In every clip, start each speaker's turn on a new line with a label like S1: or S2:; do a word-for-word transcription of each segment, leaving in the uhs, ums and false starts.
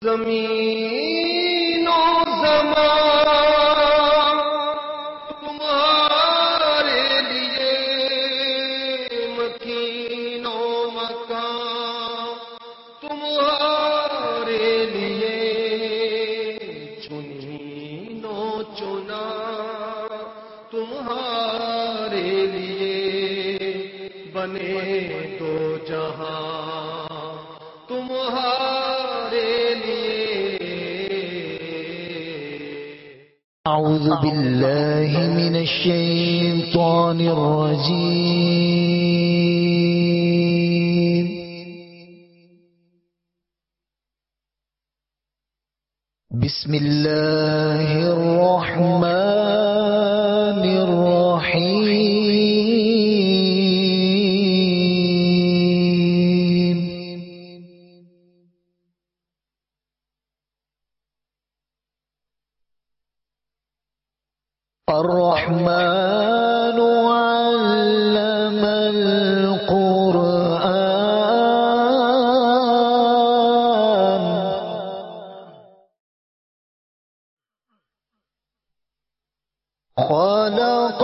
S1: ज़मीन और ज़मान तुम्हारे लिए, मकीन और मकान तुम्हारे लिए, चुनीनो चुना तुम्हारे लिए, बने दो जहां तुम्हारे लिए।
S2: أعوذ بالله من الشيطان الرجيم. بسم الله الرحمن الرحيم. الرحمن علم القرآن خلق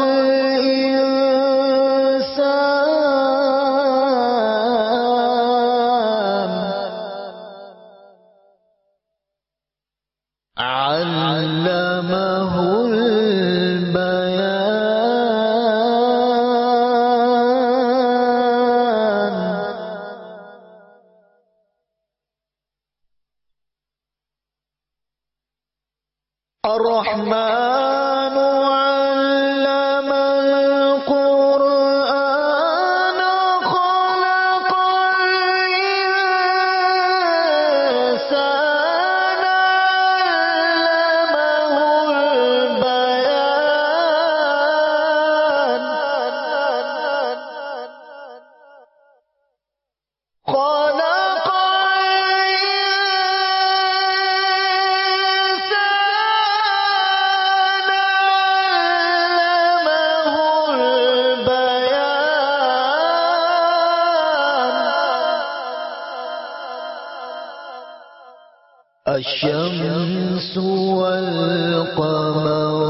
S2: الإنسان علمه البيان. الرحمن علم القرآن خلق الإنسان علمه البيان. خلق الشمس والقمر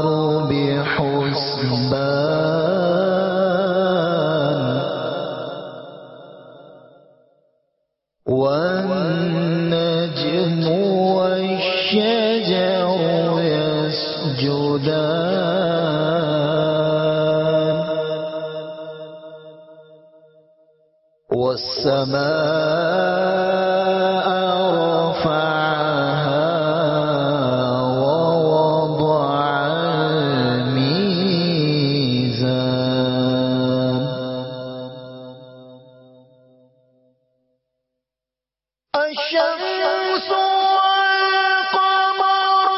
S2: بحسبان والنجم والشجر يسجدان والسماء رفعها ووضع الميزان. الشمس والقمر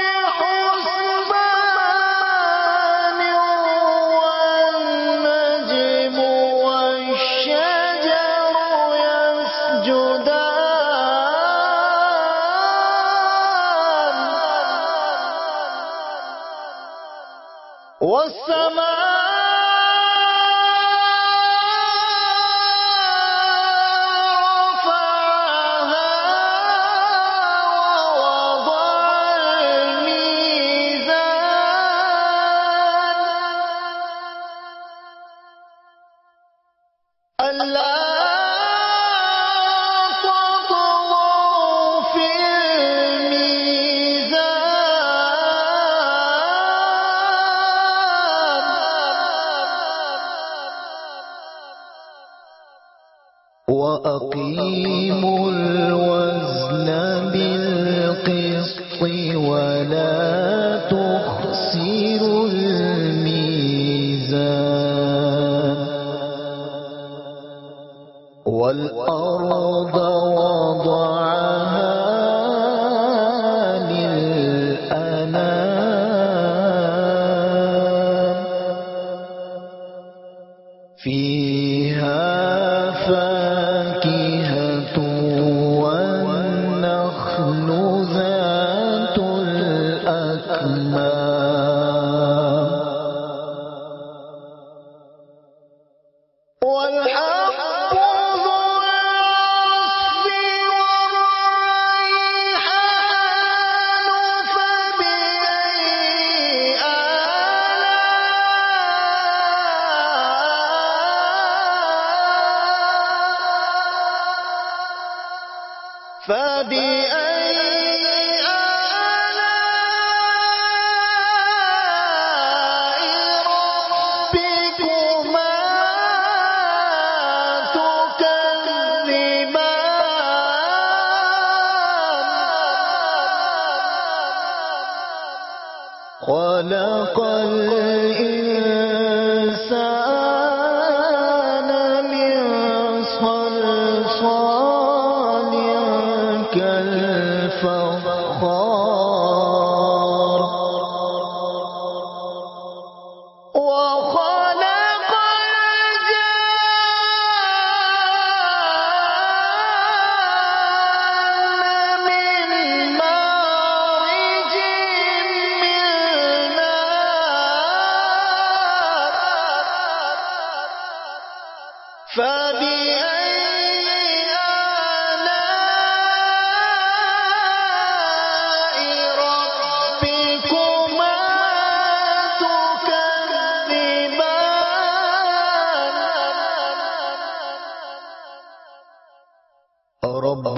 S2: بحسبان والنجم والشجر يسجدان والسماء رفعها ووضع الميزان ألا تطغوا في الميزان وأقيموا الوزن بالقسط ولا تخسروا الميزان. والأرض وضعها للأنام فيها فاكهة والنخل ذات الأكمام والحب ذو العصف والريحان فبأي آلاء ربكما تكذبان خلق الإنسان من صلصال كالفخار وخلق الجان من مارج من نار فبأي رب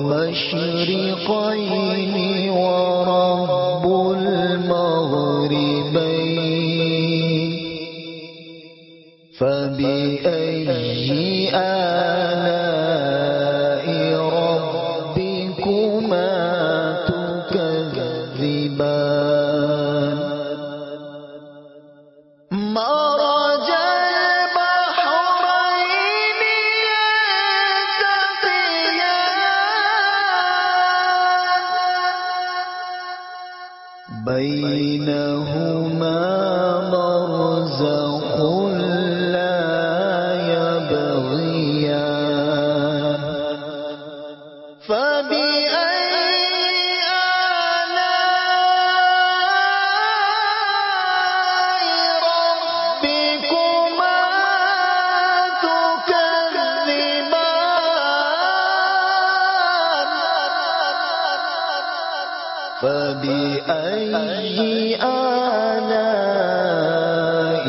S2: المشرقين ورب المغربين فبأي آلاء ربكما تكذبان مرج البحرين يلتقيان بينهما برزخ لا يبغيان فبأي آلاء ربكما تكذبان فبأي آلاء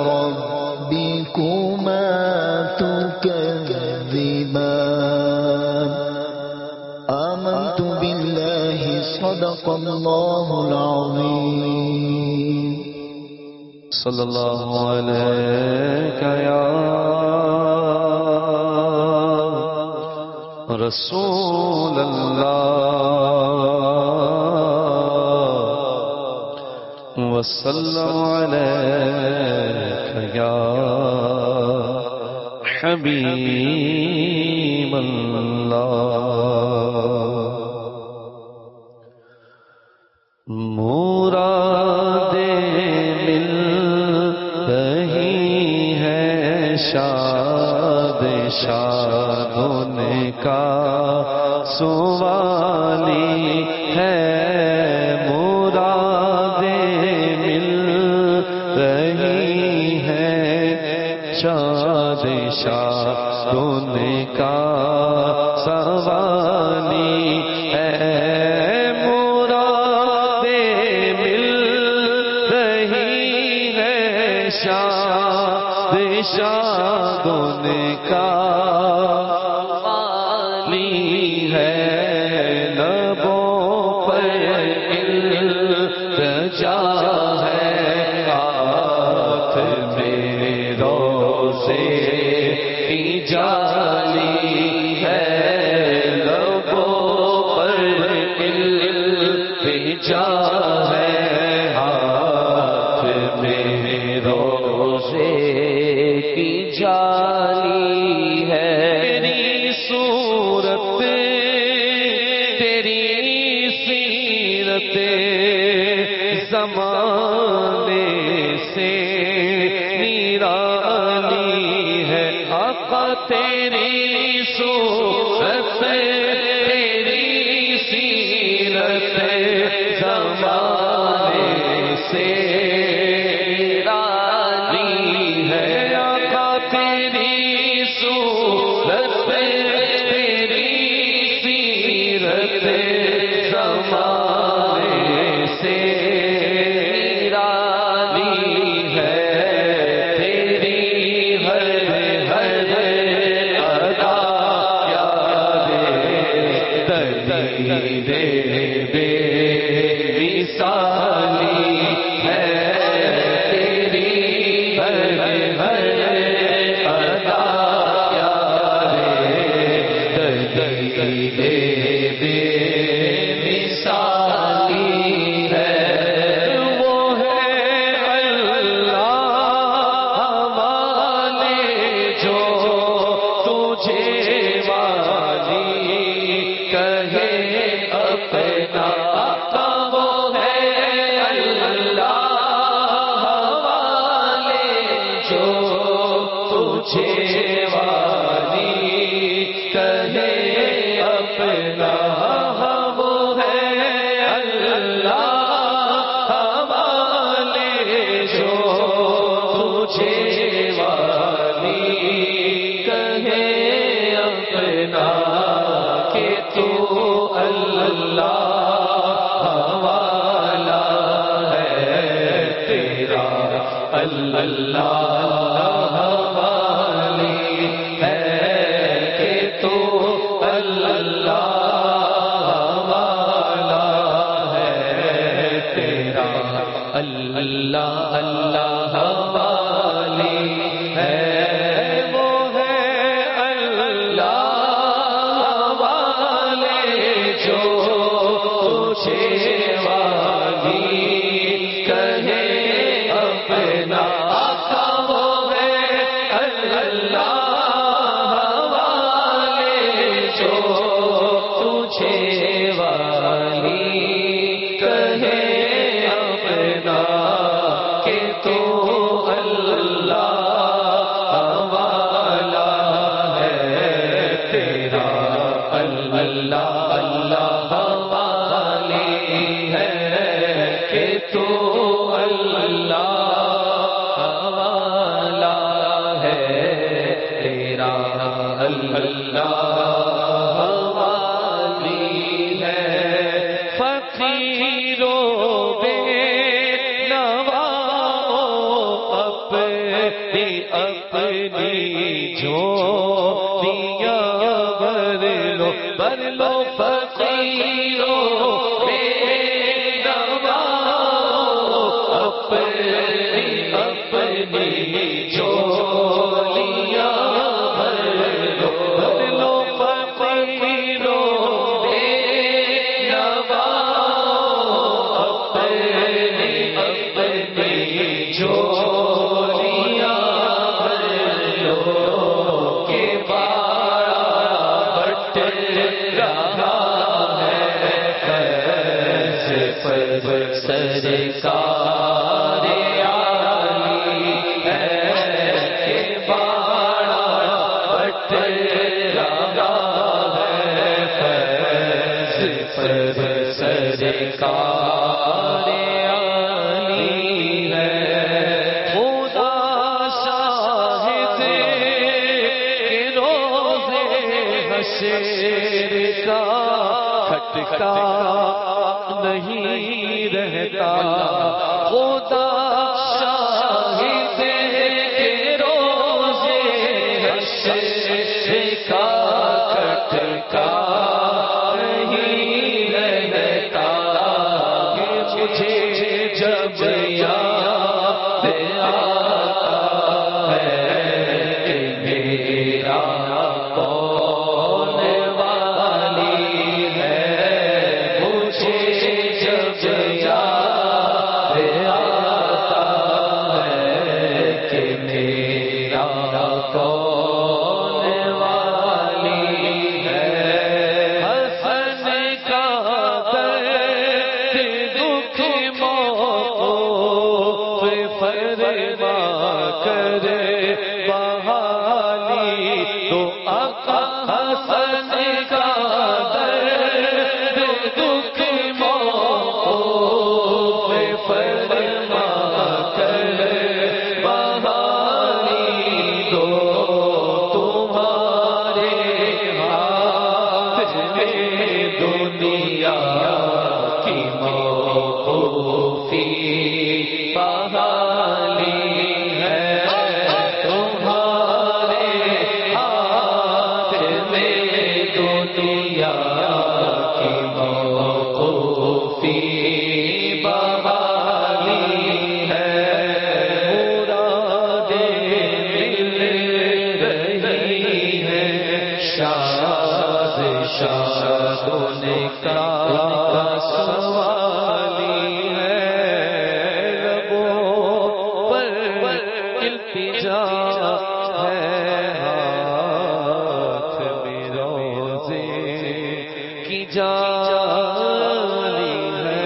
S2: ربكما تكذبان آمنت بالله صدق الله العظيم
S1: صلى الله عليك يا رسول الله وسلم عليك يا حبيب الله مرادیں مل رہی ہیں شاد شاد ان کا سوالی ہے مرادیں مل رہی ہیں شاد شاد ان کا سوالی ہے شاد ان کا والی ہے لبوں پر التجا ہے ہاتھ میں روزے کی جالی ہے لبوں پر التجا ہے ہاتھ میں روزے جالی ہے تیری صورت تیری سیرت زمانے سے نرالی ہے آقا تیری صورت تیری سیرت زمانے سے تجھے والی کہے اپنا آقا وہ ہے اللہ والے جو تجھے والی کہے اپنا وہ ہے اللہ والے جو تجھے والی کہے اپنا کہ تو اللہ والا ہے تیرا اللہ والی ہے کہ تو اللہ والا ہے تیرا اللہ اللہ والی ہے وہ ہے اللہ والے جو تجھے والی کہے اپنا آقا وہ ہے اللہ والے جو تجھے والی کہے اپنا کہ تو اللہ والا ہے تیرا اللہ اللہ والی ہے کہ تو اللہ والا ہے تیرا اللہ والی ہے فقیروں بے نواؤں اپنی اپنی جو دیا بر لو بر لو فقیروں بے نواؤں اپنی اپنی جو لیا بر لو بر لو فقیروں بے نواؤں اپنی اپنی جو لیا بر لو کہ بارا بٹ رہا ہے سرکار عالی ہے کہ بارا بٹ رہا ہے سرکار عالی ہے خدا شاہد کہ روزے حشر کا کھٹکا نہیں رہتا خدا شاہد کہ روزے حشر کا کھٹکا نہیں رہتا کہ مجھے جب یاد آتا ہے کہ میرا کون والی ہے مجھے جب یاد آتا ہے کہ میرا کون والی ہے حسن کا درد دکھ موقوف فرما کر بحالی تو آقا حسن کا درد دکھ موقوف فرما کر بحالی تو تمہارے ہاتھ میں دنیا کی موقوفی بحالی ہے تمہارے ہاتھ میں دنیا کی موقوفی بحالی ہے مرادیں مل رہی ہیں شاد شاد ہونے کا سوالی ہے لبوں پر التجا ہے ہاتھ جانی ہے.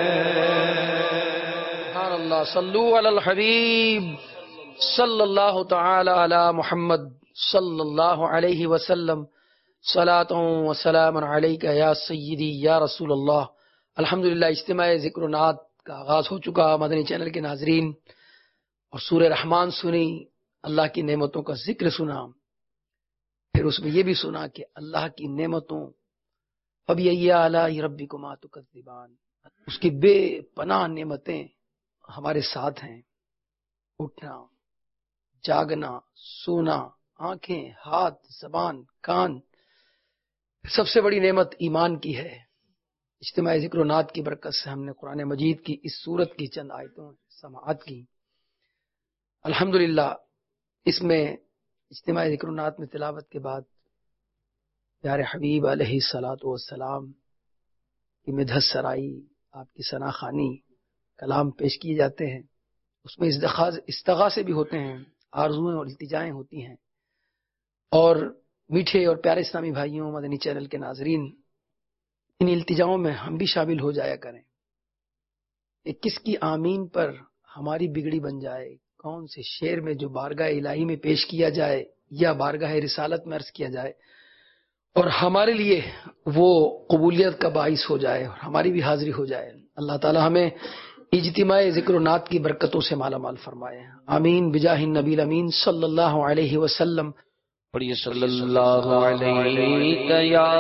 S3: سبحان اللہ. صلو علی الحبیب صلی اللہ تعالی علی محمد صلی اللہ علیہ وسلم. صلاۃ و سلام علیک یا سیدی یا رسول اللہ. الحمدللہ اجتماع ذکر و نعت کا آغاز ہو چکا. مدنی چینل کے ناظرین، اور سورہ رحمان سنی، اللہ کی نعمتوں کا ذکر سنا، پھر اس میں یہ بھی سنا کہ اللہ کی نعمتوں فَبِأَيِّ آلَاءِ رَبِّكُمَا تُكَذِّبَانِ، اس کی بے پناہ نعمتیں ہمارے ساتھ ہیں. اٹھنا، جاگنا، سونا، آنکھیں، ہاتھ، زبان، کان. سب سے بڑی نعمت ایمان کی ہے. اجتماع ذکر و نعت کی برکت سے ہم نے قرآن مجید کی اس سورت کی چند آیتوں سماعت کی. الحمدللہ اس میں اجتماع ذکر و نعت میں تلاوت کے بعد پیارے حبیب علیہ الصلاۃ والسلام کی مدحت سرائی، آپ کی ثنا خوانی، کلام پیش کیے جاتے ہیں. اس میں استغاثے بھی ہوتے ہیں، آرزویں اور التجائیں ہوتی ہیں. اور میٹھے اور پیارے اسلامی بھائیوں، مدنی چینل کے ناظرین، ان التجاؤں میں ہم بھی شامل ہو جایا کریں. کہ کس کی آمین پر ہماری بگڑی بن جائے، کون سے شعر میں جو بارگاہ الہی میں پیش کیا جائے یا بارگاہ رسالت میں عرض کیا جائے اور ہمارے لیے وہ قبولیت کا باعث ہو جائے اور ہماری بھی حاضری ہو جائے. اللہ تعالی ہمیں اجتماع ذکر و نعت کی برکتوں سے مالا مال فرمائے. آمین بجاہ النبی الامین صلی اللہ علیہ وسلم.
S1: پڑھیے صلی اللہ علیہ یا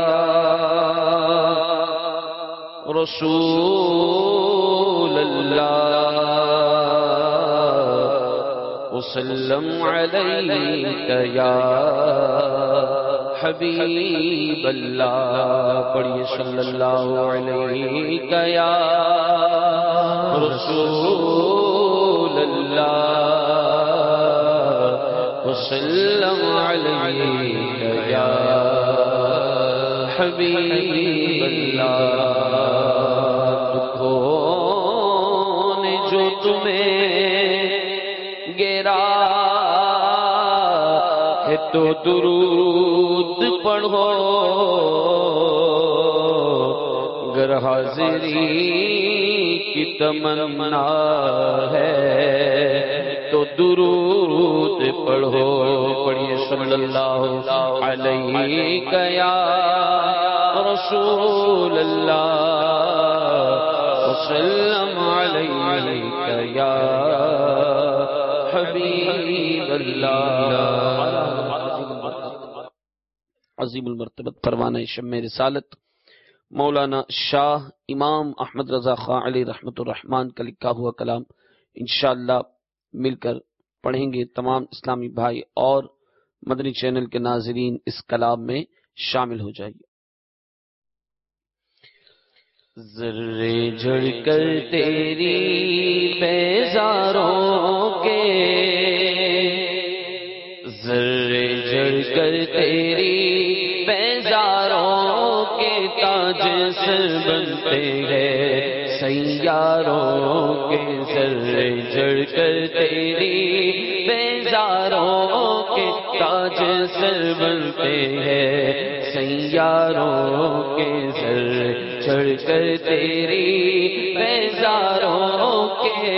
S1: رسول اللہ وسلم علیک یا حبیب اللہ. پڑھیے صلی اللہ علیہ یا رسول اللہ وسلم علیک یا حبیب اللہ. دکھوں نے جو تمہیں گرا ہے تو درود پڑھو، گر حاضری کی تمنا ہے تو درود پڑھو. پڑھیے صلی اللہ علیہ یا رسول اللہ وسلم علیک یا حبیب اللہ. عظیم المرتبت پروانہ شمع رسالت مولانا شاہ امام احمد رضا خاں علیہ رحمت الرحمان کا لکھا ہوا کلام انشاءاللہ مل کر پڑھیں گے. تمام اسلامی بھائی اور مدنی چینل کے ناظرین اس کلام میں شامل ہو جائیے. ذرے جھڑ کر تیری بیزاروں کے، ذرے جھڑ کر تیری بیزاروں کے تاج سر بنتے ہیں سیاروں کے. ذرے جھڑ کر تیری بیزاروں کے تاج سر بنتے ہیں سیاروں کے. ذرے چڑھ کر تیری بیزاروں کے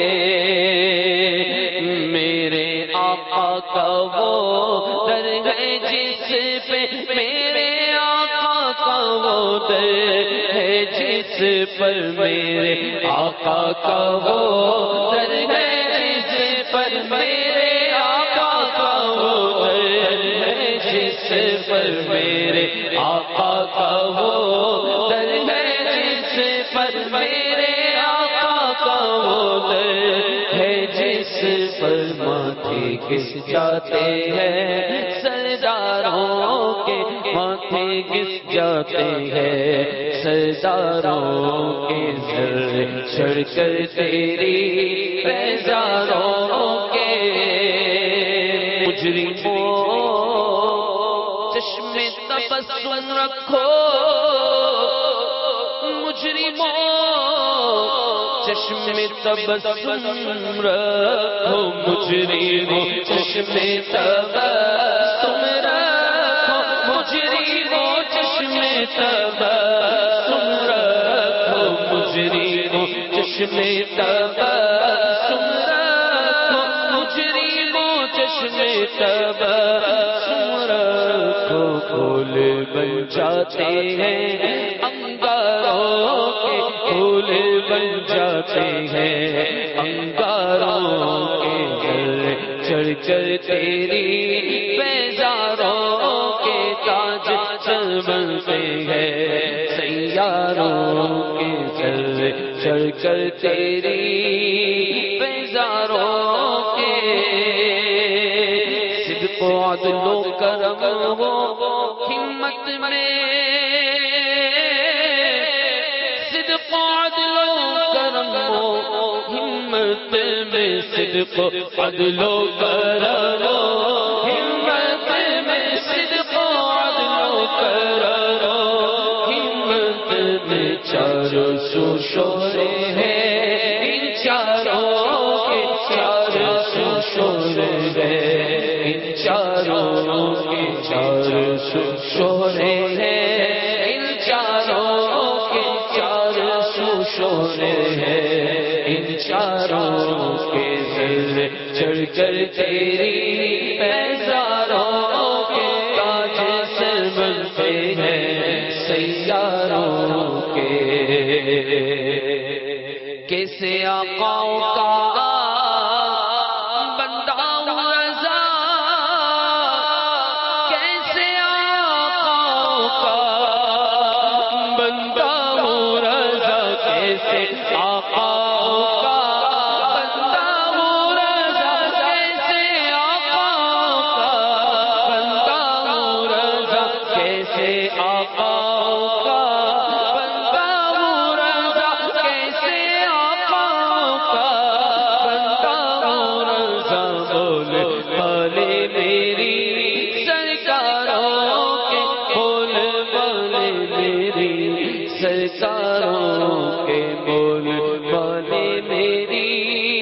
S1: میرے آقا کا وہ در ہے جس پہ، میرے آقا کا وہ در ہے جس پر، میرے آقا کا وہ در ہے جس پر، میرے آقا کا وہ در ہے جس پر، میرے آقا کا وہ در ہے جس پر، میرے آقا کا وہ در ہے جس پر. ماتھے کس جاتے ہیں سرداروں کے، ماتھے کس جاتے ہیں سرداروں کے. ذرے چڑھ کر تیری بیزاروں کے مجرموں چشم تبسم رکھو، مجرموں چشم تبسم رکھو، مجرموں چشم تبسم رکھو، مجرموں چشم تبسم چشم تبسم رکھو مجرموں چشم تبسم رکھو پھول بن جاتے ہیں انگاروں کے پھول بن جاتے ہیں انگاروں کے چڑھ کر تیری بیزاروں کے تاج سر بنتے ہیں سیاروں کے سر چڑھ کر تیری بیزاروں کے صدق و عدل و کرم ہو ہمت میں صدق و عدل و کرم ہو ہمت میں صدق و عدل و کرم ہو ہمت میں صدق و عدل و کرم ہو ہمت میں چاروں سو شورے ہیں ان چاروں کے چاروں سو شورے ہیں ان چاروں کے چاروں سو شورے ہیں ان چاروں کے چاروں سو شورے ہیں ان چاروں کے سر چڑھ کر تیری بیزاروں کے تاج سر بنتے ہیں سیاروں کے کیسے آقاؤں کا بندہ ہوں رضا کیسے آقاؤں کا بندہ ہوں رضا کیسے آقاؤں کا بندہ ہوں رضا کیسے آقاؤں کا بندہ ہوں رضا کیسے آقاؤں کا بندہ ہوں رضا کیسے آقاؤں کا بندہ ہوں رضا بول بالے میری سرکاروں کے بول بالے میری سرکاروں کے بول بالے میری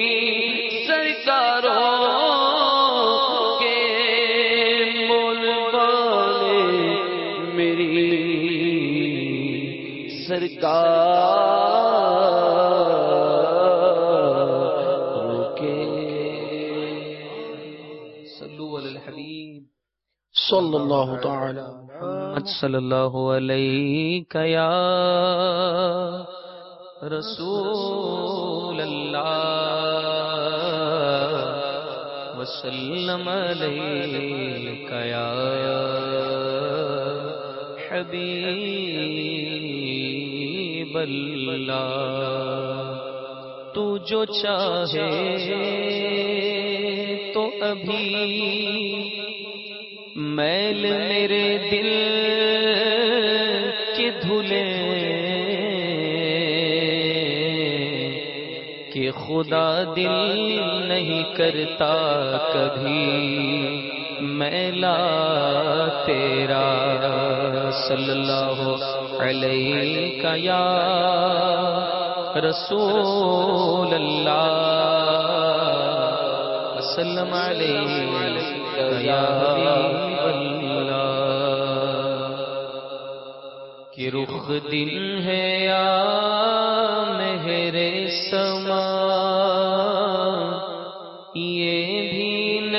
S1: سرکاروں کے بول بالے میری سرکاروں کے صلو علی الحبیب
S3: صلی اللہ تعالی محمد
S1: صلی اللہ علیہ یا رسول اللہ وسلم علیہ یا حبیب اللہ تو جو چاہے تو ابھی میل میرے دل کے دھلے کہ خدا دل نہیں کرتا کبھی میلا تیرا صلی اللہ علیہ یا رسول اللہ وسلم علیہ یا حبیب اللہ کہ رخ دن ہے یا مہر سما یہ بھی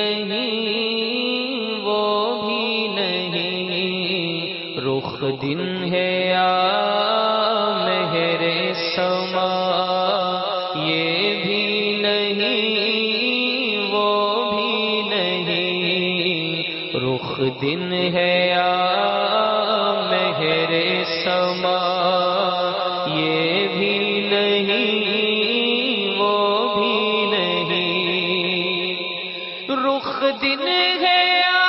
S1: نہیں وہ بھی نہیں رخ دن ہے یا مہر سما یہ بھی نہیں وہ بھی نہیں رخ دن ہے یا مہر سما یہ بھی نہیں وہ بھی نہیں رخ دن ہے یا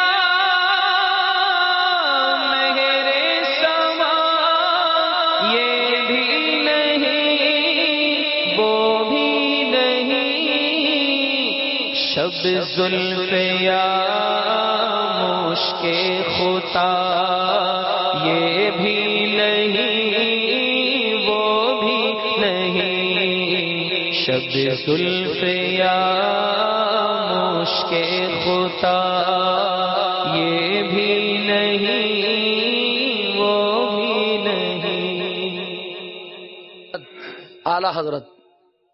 S1: مہر سما یہ بھی نہیں وہ بھی نہیں شب زلف یا مشک خطا یہ بھی نہیں وہ بھی نہیں شب زلف یا مشک خطا یہ بھی نہیں وہ بھی نہیں
S3: اعلی حضرت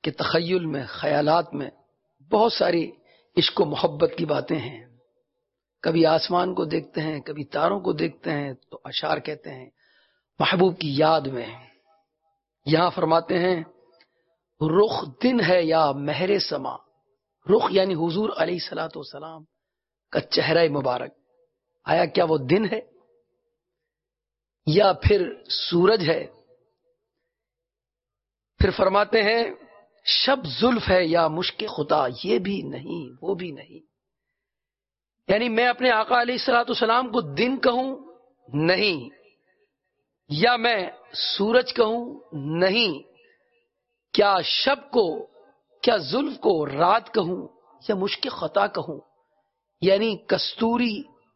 S3: کہ تخیل میں، خیالات میں بہت ساری عشق و محبت کی باتیں ہیں. کبھی آسمان کو دیکھتے ہیں، کبھی تاروں کو دیکھتے ہیں تو اشعار کہتے ہیں محبوب کی یاد میں. یہاں فرماتے ہیں رخ دن ہے یا مہر سما. رخ یعنی حضور علیہ الصلوۃ والسلام کا چہرہ مبارک. آیا کیا وہ دن ہے یا پھر سورج ہے؟ پھر فرماتے ہیں شب زلف ہے یا مشک خطا. یہ بھی نہیں، وہ بھی نہیں. یعنی میں اپنے آقا علیہ الصلوۃ والسلام کو دن کہوں نہیں، یا میں سورج کہوں نہیں، کیا شب کو، کیا زلف کو رات کہوں یا مشک خطا کہوں. یعنی کستوری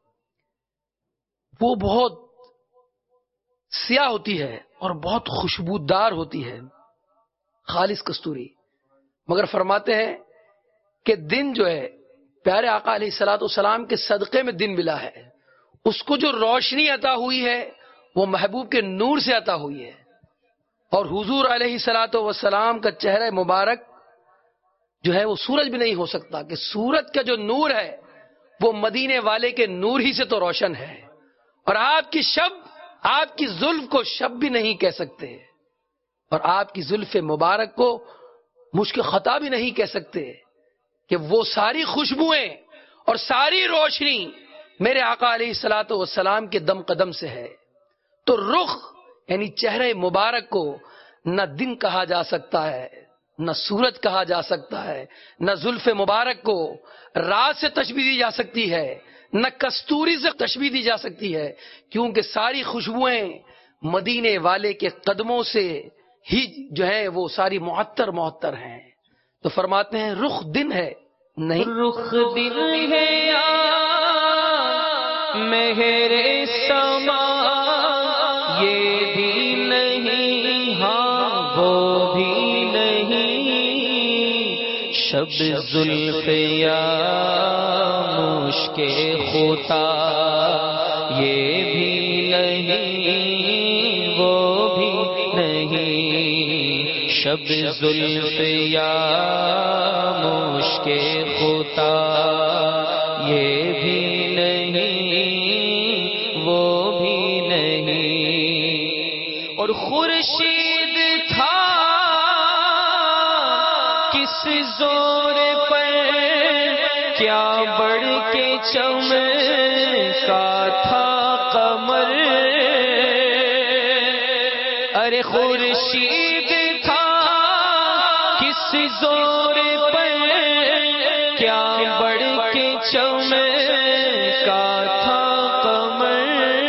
S3: وہ بہت سیاہ ہوتی ہے اور بہت خوشبودار ہوتی ہے، خالص کستوری. مگر فرماتے ہیں کہ دن جو ہے پیارے آقا علیہ الصلوۃ والسلام کے صدقے میں دن ملا ہے. اس کو جو روشنی عطا ہوئی ہے وہ محبوب کے نور سے عطا ہوئی ہے. اور حضور علیہ الصلوۃ والسلام کا چہرہ مبارک جو ہے وہ سورج بھی نہیں ہو سکتا، کہ سورج کا جو نور ہے وہ مدینے والے کے نور ہی سے تو روشن ہے. اور آپ کی شب، آپ کی زلف کو شب بھی نہیں کہہ سکتے، اور آپ کی زلف مبارک کو مشک خطا بھی نہیں کہہ سکتے، کہ وہ ساری خوشبوئیں اور ساری روشنی میرے آقا علیہ الصلوۃ والسلام کے دم قدم سے ہے. تو رخ یعنی چہرے مبارک کو نہ دن کہا جا سکتا ہے، نہ سورج کہا جا سکتا ہے، نہ زلف مبارک کو رات سے تشبیہ دی جا سکتی ہے، نہ کستوری سے تشبیہ دی جا سکتی ہے، کیونکہ ساری خوشبوئیں مدینے والے کے قدموں سے ہی جو ہیں وہ ساری معطر معطر ہیں. تو فرماتے ہیں رخ دن ہے نہیں،
S1: رخ دن ہے یا مہر سما. یہ بھی نہیں، ہاں وہ بھی نہیں. شب زلف یا مشک خطا. یہ بھی نہیں، وہ بھی نہیں. شب زلف یا مشک خطا. یہ بھی نہیں، وہ بھی نہیں. اور خورشید تھا کس زور پر، کیا بڑھ کے چمکا تھا قمر. ارے خورشید تھا کس زور پر، کیا بڑھ کے چمکا تھا قمر.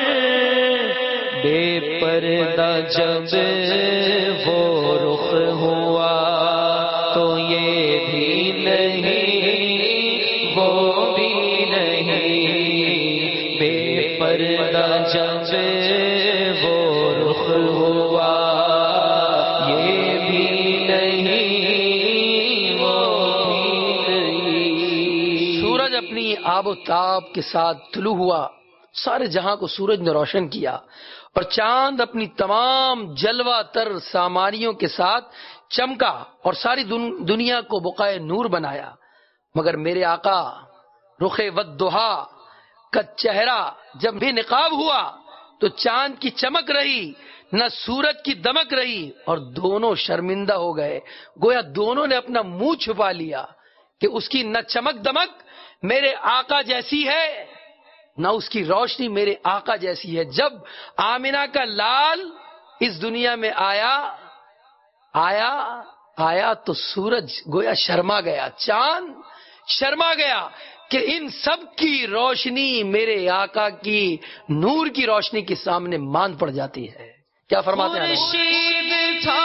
S1: بے پردہ جب وہ رخ ہوا تو یہ بھی نہیں، وہ بھی نہیں. بے پردہ جب وہ رخ ہوا یہ بھی نہیں، وہ بھی نہیں.
S3: سورج اپنی آب و تاب کے ساتھ طلوع ہوا، سارے جہاں کو سورج نے روشن کیا، اور چاند اپنی تمام جلوہ تر سامانیوں کے ساتھ چمکا اور ساری دنیا کو بقائے نور بنایا. مگر میرے آقا رخ والضحا کا چہرہ جب بھی نقاب ہوا تو چاند کی چمک رہی، نہ سورج کی دمک رہی، اور دونوں شرمندہ ہو گئے. گویا دونوں نے اپنا منہ چھپا لیا کہ اس کی نہ چمک دمک میرے آقا جیسی ہے، نہ اس کی روشنی میرے آقا جیسی ہے. جب آمنہ کا لال اس دنیا میں آیا آیا آیا تو سورج گویا شرما گیا، چاند شرما گیا کہ ان سب کی روشنی میرے آقا کی نور کی روشنی کے سامنے مان پڑ جاتی ہے. کیا فرماتے ہیں؟
S1: خورشید تھا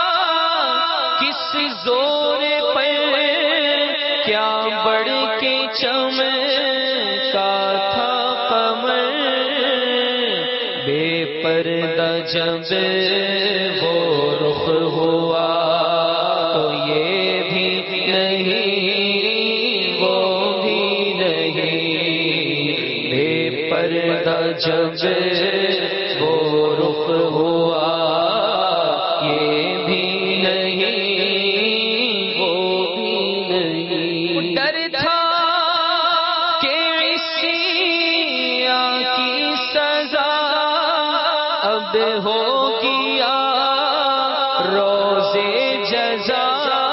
S1: کس زور پر، کیا بڑھ کے چمکا تھا قمر. بے پردہ جب وہ رخ ہوا تو یہ بھی نہیں، وہ بھی نہیں. بے پردہ جب وہ رخ ہوا یہ بھی نہیں، اب ہوگی یا روزے جزا،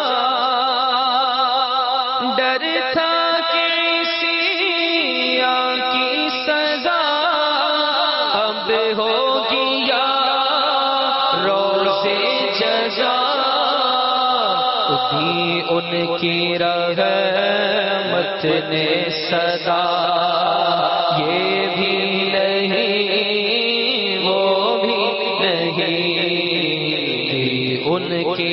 S1: ڈر تھا کسی کی سزا، اب ہوگی یا روزے جزا، بھی ان کی رحمت نے صدا، یہ بھی نہیں وہ بھی نہیں، ان کی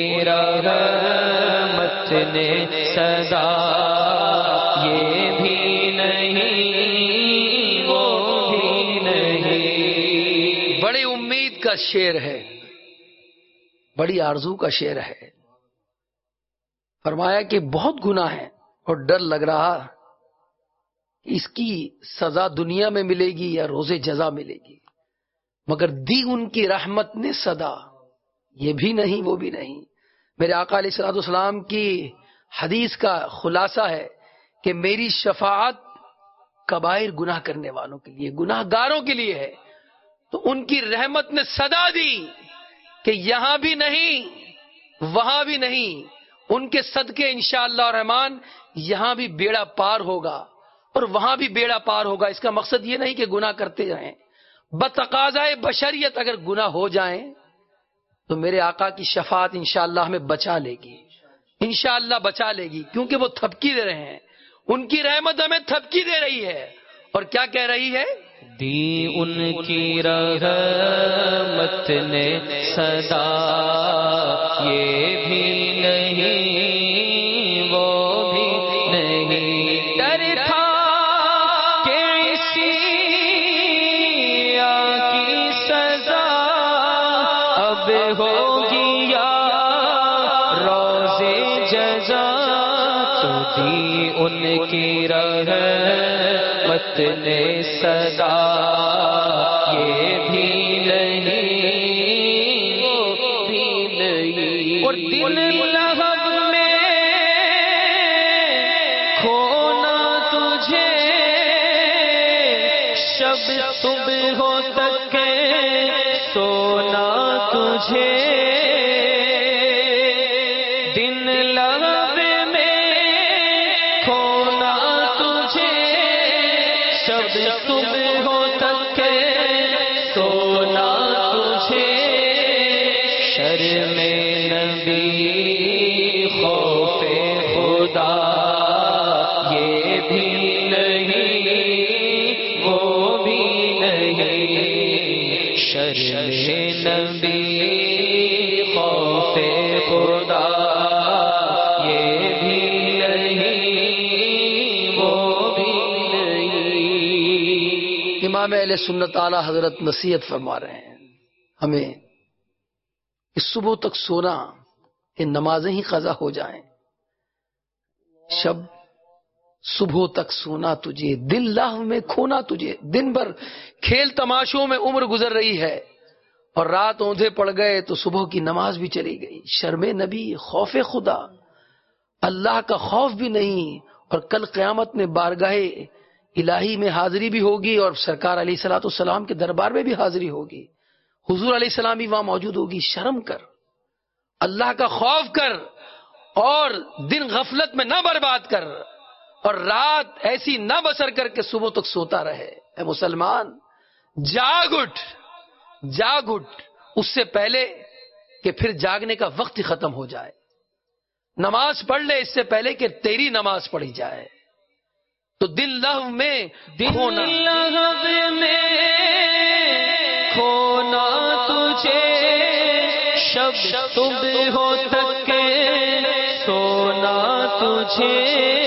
S1: رحمت نے صدا، یہ بھی نہیں وہ بھی نہیں۔
S3: بڑی امید کا شعر ہے، بڑی آرزو کا شعر ہے۔ فرمایا کہ بہت گناہ ہے اور ڈر لگ رہا کہ اس کی سزا دنیا میں ملے گی یا روزے جزا ملے گی، مگر دی ان کی رحمت نے صدا، یہ بھی نہیں وہ بھی نہیں۔ میرے آقا علیہ الصلوۃ والسلام کی حدیث کا خلاصہ ہے کہ میری شفاعت کبائر گناہ کرنے والوں کے لیے، گناہ گاروں کے لیے ہے، تو ان کی رحمت نے صدا دی کہ یہاں بھی نہیں وہاں بھی نہیں، ان کے صدقے انشاءاللہ الرحمن یہاں بھی بیڑا پار ہوگا اور وہاں بھی بیڑا پار ہوگا۔ اس کا مقصد یہ نہیں کہ گناہ کرتے رہیں، بتقاضائے بشریت اگر گناہ ہو جائیں تو میرے آقا کی شفاعت انشاءاللہ ہمیں بچا لے گی، انشاءاللہ بچا لے گی، کیونکہ وہ تھپکی دے رہے ہیں، ان کی رحمت ہمیں تھپکی دے رہی ہے۔ اور کیا کہہ رہی ہے؟
S1: دی ان کی رحمت نے صدا، یہ بھی نہیں وہ بھی نہیں، ڈر تھا کہ اسی کی سزا، اب ہوگی یا روزے جزا، تو دی ان کی رحمت نے صدا، یہ بھی نہیں وہ بھی نہیں۔ اور دن لہب میں کھونا تجھے، شب صبح ہو تک سونا تجھے، دن لہب میں کھونا تجھے، شب صبح ہو تک سونا تجھے، شرم نبی خوف خدا، یہ بھی نہیں وہ بھی نہیں، شرم نبی خوف خدا، یہ بھی نہیں وہ بھی نہیں۔
S3: امام اہل سنت اعلیٰ حضرت نصیحت فرما رہے ہیں ہمیں کہ صبح تک سونا کہ نمازیں ہی قضا ہو جائیں، شب صبح تک سونا تجھے، دن لاہ میں کھونا تجھے، دن بھر کھیل تماشوں میں عمر گزر رہی ہے اور رات اوندھے پڑ گئے تو صبح کی نماز بھی چلی گئی، شرم نبی خوف خدا، اللہ کا خوف بھی نہیں، اور کل قیامت میں بارگاہ الہی میں حاضری بھی ہوگی اور سرکار علیہ الصلوۃ والسلام کے دربار میں بھی حاضری ہوگی، حضور علیہ السلام بھی وہاں موجود ہوگی۔ شرم کر، اللہ کا خوف کر، اور دن غفلت میں نہ برباد کر، اور رات ایسی نہ بسر کر کے صبح تک سوتا رہے۔ اے مسلمان جاگ اٹھ، جاگ اٹھ اس سے پہلے کہ پھر جاگنے کا وقت ہی ختم ہو جائے، نماز پڑھ لے اس سے پہلے کہ تیری نماز پڑھی جائے۔ تو دل لہو میں کھونا،
S1: دل لہو میں کھونا تجھے، شب صبح ہو تک سونا تجھے،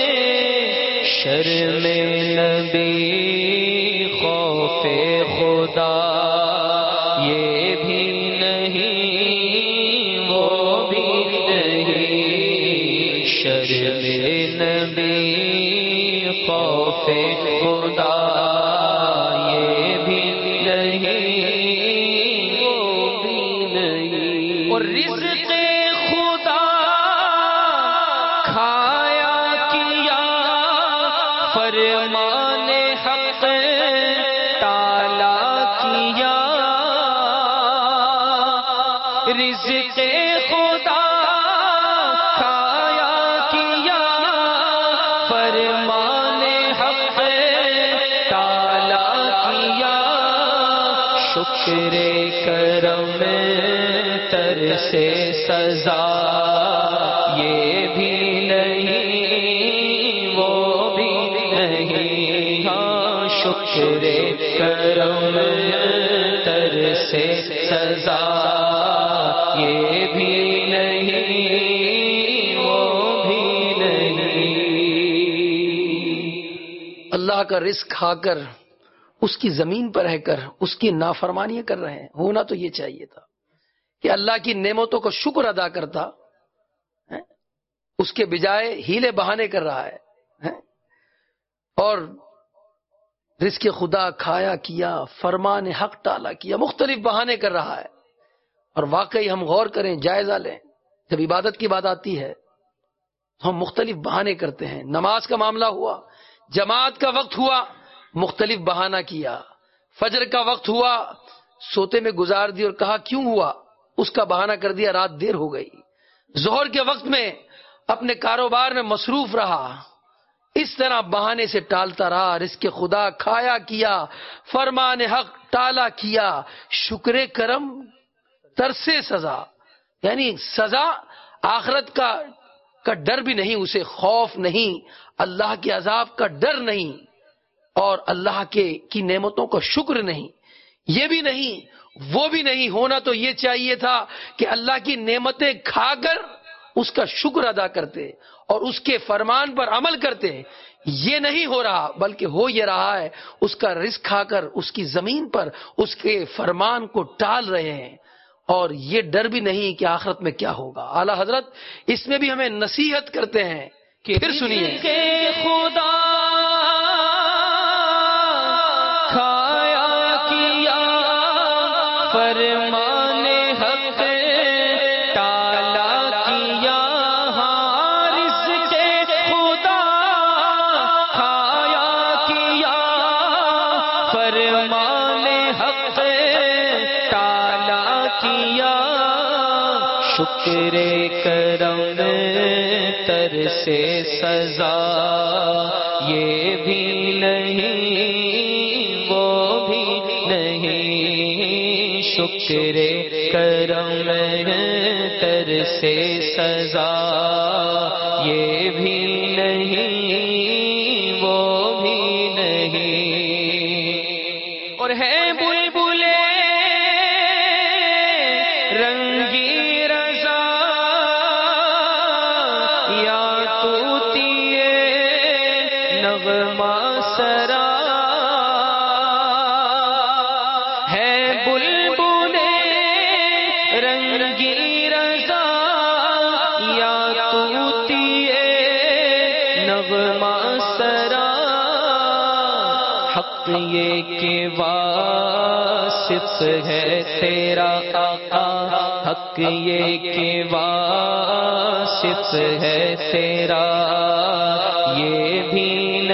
S1: شرم نبی خوف خدا، یہ بھی نہیں وہ بھی نہیں، شرم نبی خوف خدا، یہ بھی نہیں وہ بھی نہیں۔ اور رزق خدا کھایا کیا، فرمان حق تالا کیا، رزق خدا کھایا کیا فرمان حق تالا کیا شکر کرم تر سے سزا یہ بھی نہیں وہ بھی نہیں ہاں شکر کرم تر سے سزا یہ بھی نہیں وہ بھی نہیں.
S3: اللہ کا رزق کھا کر اس کی زمین پر رہ کر اس کی نافرمانیاں کر رہے ہیں. ہونا تو یہ چاہیے تھا کہ اللہ کی نعمتوں کا شکر ادا کرتا، اس کے بجائے ہیلے بہانے کر رہا ہے اور رزق خدا کھایا کیا فرمان حق ٹالا کیا، مختلف بہانے کر رہا ہے. اور واقعی ہم غور کریں، جائزہ لیں، جب عبادت کی بات آتی ہے ہم مختلف بہانے کرتے ہیں. نماز کا معاملہ ہوا، جماعت کا وقت ہوا، مختلف بہانہ کیا. فجر کا وقت ہوا، سوتے میں گزار دی اور کہا کیوں ہوا، اس کا بہانہ کر دیا رات دیر ہو گئی. ظہر کے وقت میں اپنے کاروبار میں مصروف رہا، اس طرح بہانے سے ٹالتا رہا. رزق خدا کھایا کیا فرمان حق ٹالا کیا شکر کرم ترسے سزا. یعنی سزا آخرت کا کا ڈر بھی نہیں، اسے خوف نہیں، اللہ کے عذاب کا ڈر نہیں، اور اللہ کے کی نعمتوں کا شکر نہیں. یہ بھی نہیں وہ بھی نہیں. ہونا تو یہ چاہیے تھا کہ اللہ کی نعمتیں کھا کر اس کا شکر ادا کرتے اور اس کے فرمان پر عمل کرتے. یہ نہیں ہو رہا، بلکہ ہو یہ رہا ہے اس کا رزق کھا کر اس کی زمین پر اس کے فرمان کو ٹال رہے ہیں، اور یہ ڈر بھی نہیں کہ آخرت میں کیا ہوگا. اعلی حضرت اس میں بھی ہمیں نصیحت کرتے ہیں کہ پھر سنیے
S1: خدا کھایا کیا فرمان حق ٹالا کیا ہاں رزق خدا کھایا کیا فرمان حق ٹالا کیا شکر کرم تر سے سزا یہ بھی نہیں وہ بھی نہیں شکر کرم تر سے سزا یہ بھی نہیں وہ بھی نہیں. اور ہے بلبلے رنگی رضا یا طوطیے نغمہ سرا ہے بلبلے رنگی رضا یا طوطیے نغمہ سرا حق یہ کہ واسف ہے تیرا آقا حق یہ کہ واسف ہے تیرا یہ بھی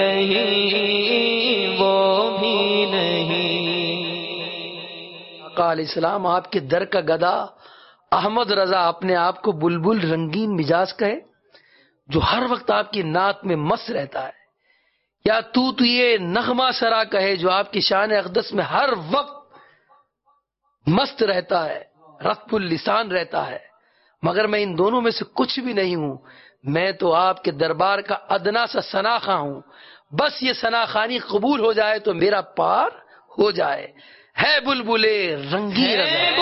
S1: نہیں وہ بھی نہیں.
S3: آقا علیہ السلام آپ کے در کا گدا احمد رضا اپنے آپ کو بلبل رنگین مزاج کہے جو ہر وقت آپ کی نعت میں مست رہتا ہے، یا تو تو یہ نغمہ سرا کہے جو آپ کی شان اقدس میں ہر وقت مست رہتا ہے، رطب اللسان رہتا ہے. مگر میں ان دونوں میں سے کچھ بھی نہیں ہوں، میں تو آپ کے دربار کا ادنا سا ثناخواں ہوں. بس یہ ثناخوانی قبول ہو جائے تو میرا پار ہو جائے. ہے بلبلے رنگی رضا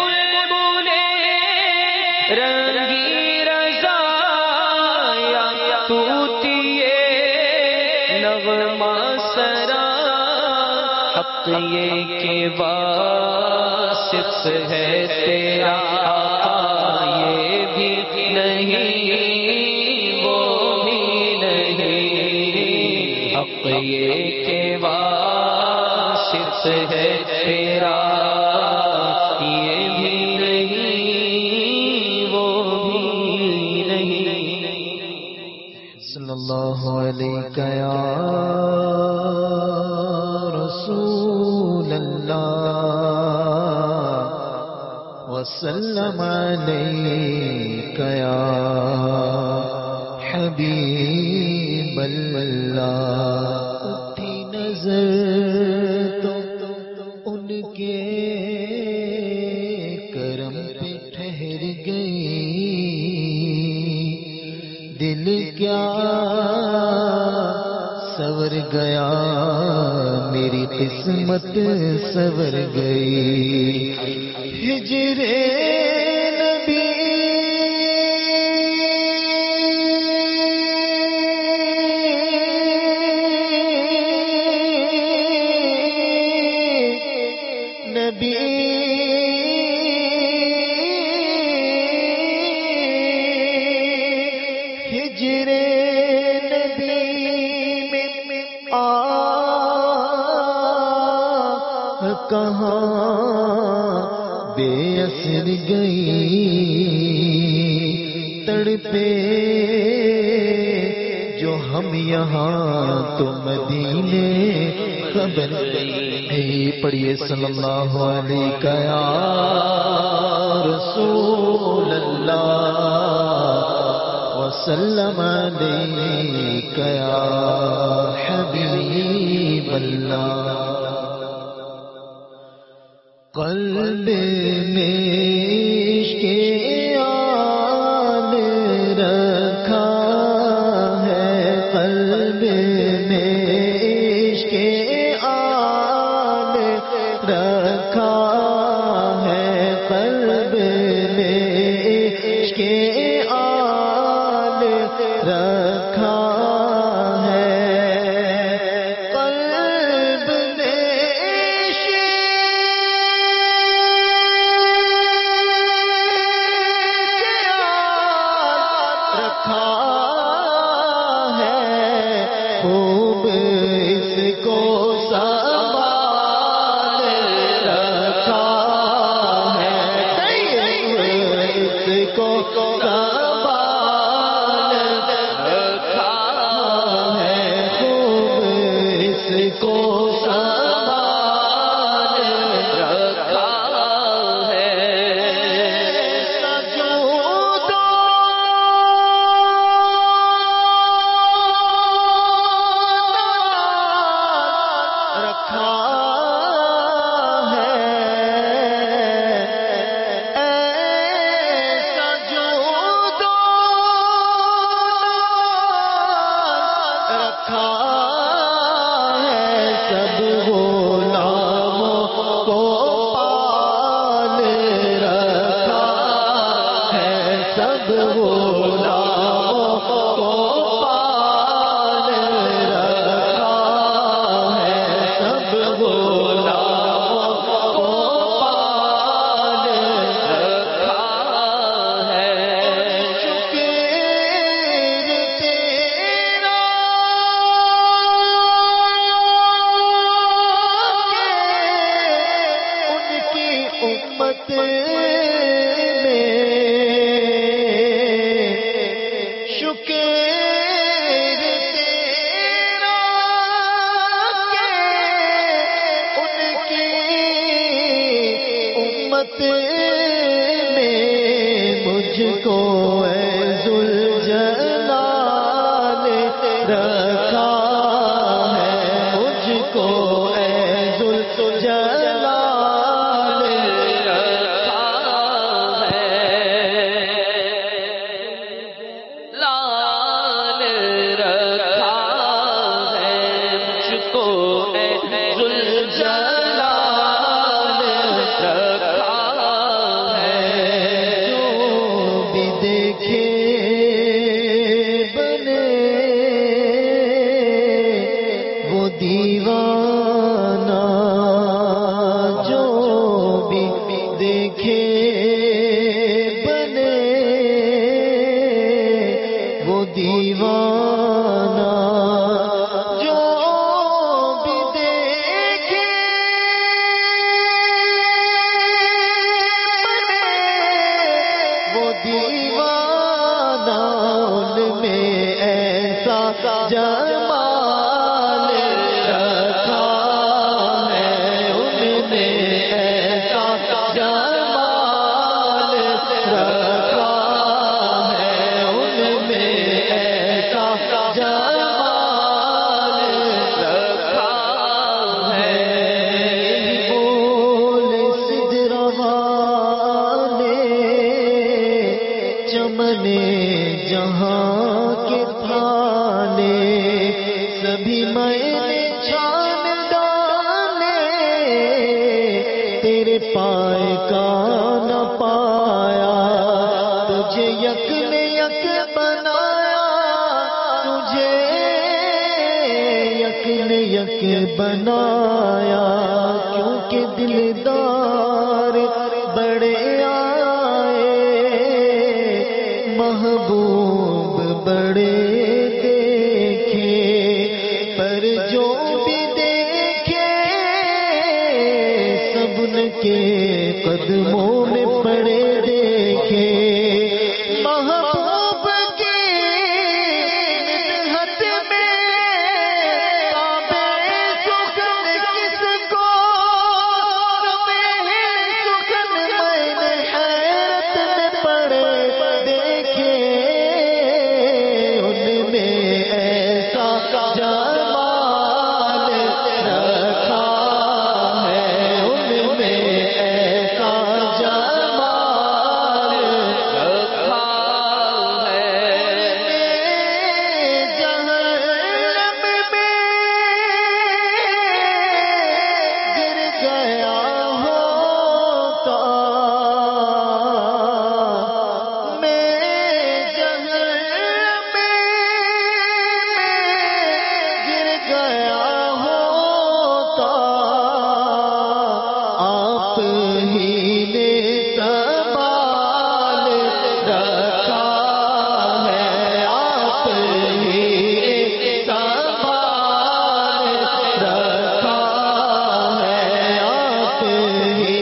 S1: رنگی رضا یا طوطیے نغمہ سرا حق یہ کہ واسف ہے تیرا آقا یہ بھی نہیں وہ بھی نہیں حق یہ کہ واسف ہے تیرا یہ بھی نہیں وہ بھی نہیں.
S2: صلی اللہ علیہ یا رسول اللہ وسلم علیک یا حبیب اللہ. اٹھی نظر تو ان کے کرم پہ ٹھہر گئی، دل کیا سور گیا، میری قسمت سور گئی. ہجر نبی نبی ہجر نبی میں آ کہاں بے اثر گئی، تڑپے جو ہم یہاں تو مدینے خبر گئی. پڑھیے صلی اللہ علیہ یا رسول اللہ وسلم علیک یا حبیب اللہ. قلب میں عشق آل رکھا ہے، قلب میں عشق آل رکھا ہے، قلب میں عشق آل رکھا پائے کا نہ پایا، تجھے یک نے یک بنایا، تجھے یک نے یک بنایا، کیونکہ دلدار بڑے آئے، محبوب بڑے دیکھے، پر جو بھی دیکھے سب ان کے قدموں میں پڑے دیکھے، محبوب کی مدحت میں تابع سخن کس کو، تمہیں سخن میں نے حیرت میں پڑے دیکھے، ان میں ایسا جمال رکھا ہے، ان میں ایسا جمال رکھا ہے، جہنم میں گر گیا ہوتا، میں جہنم میں گر گیا ہوتا، آپ ہی نے سنبھال رکھا ہے، آپ ہی نے سنبھال رکھا ہے، آپ ہی نے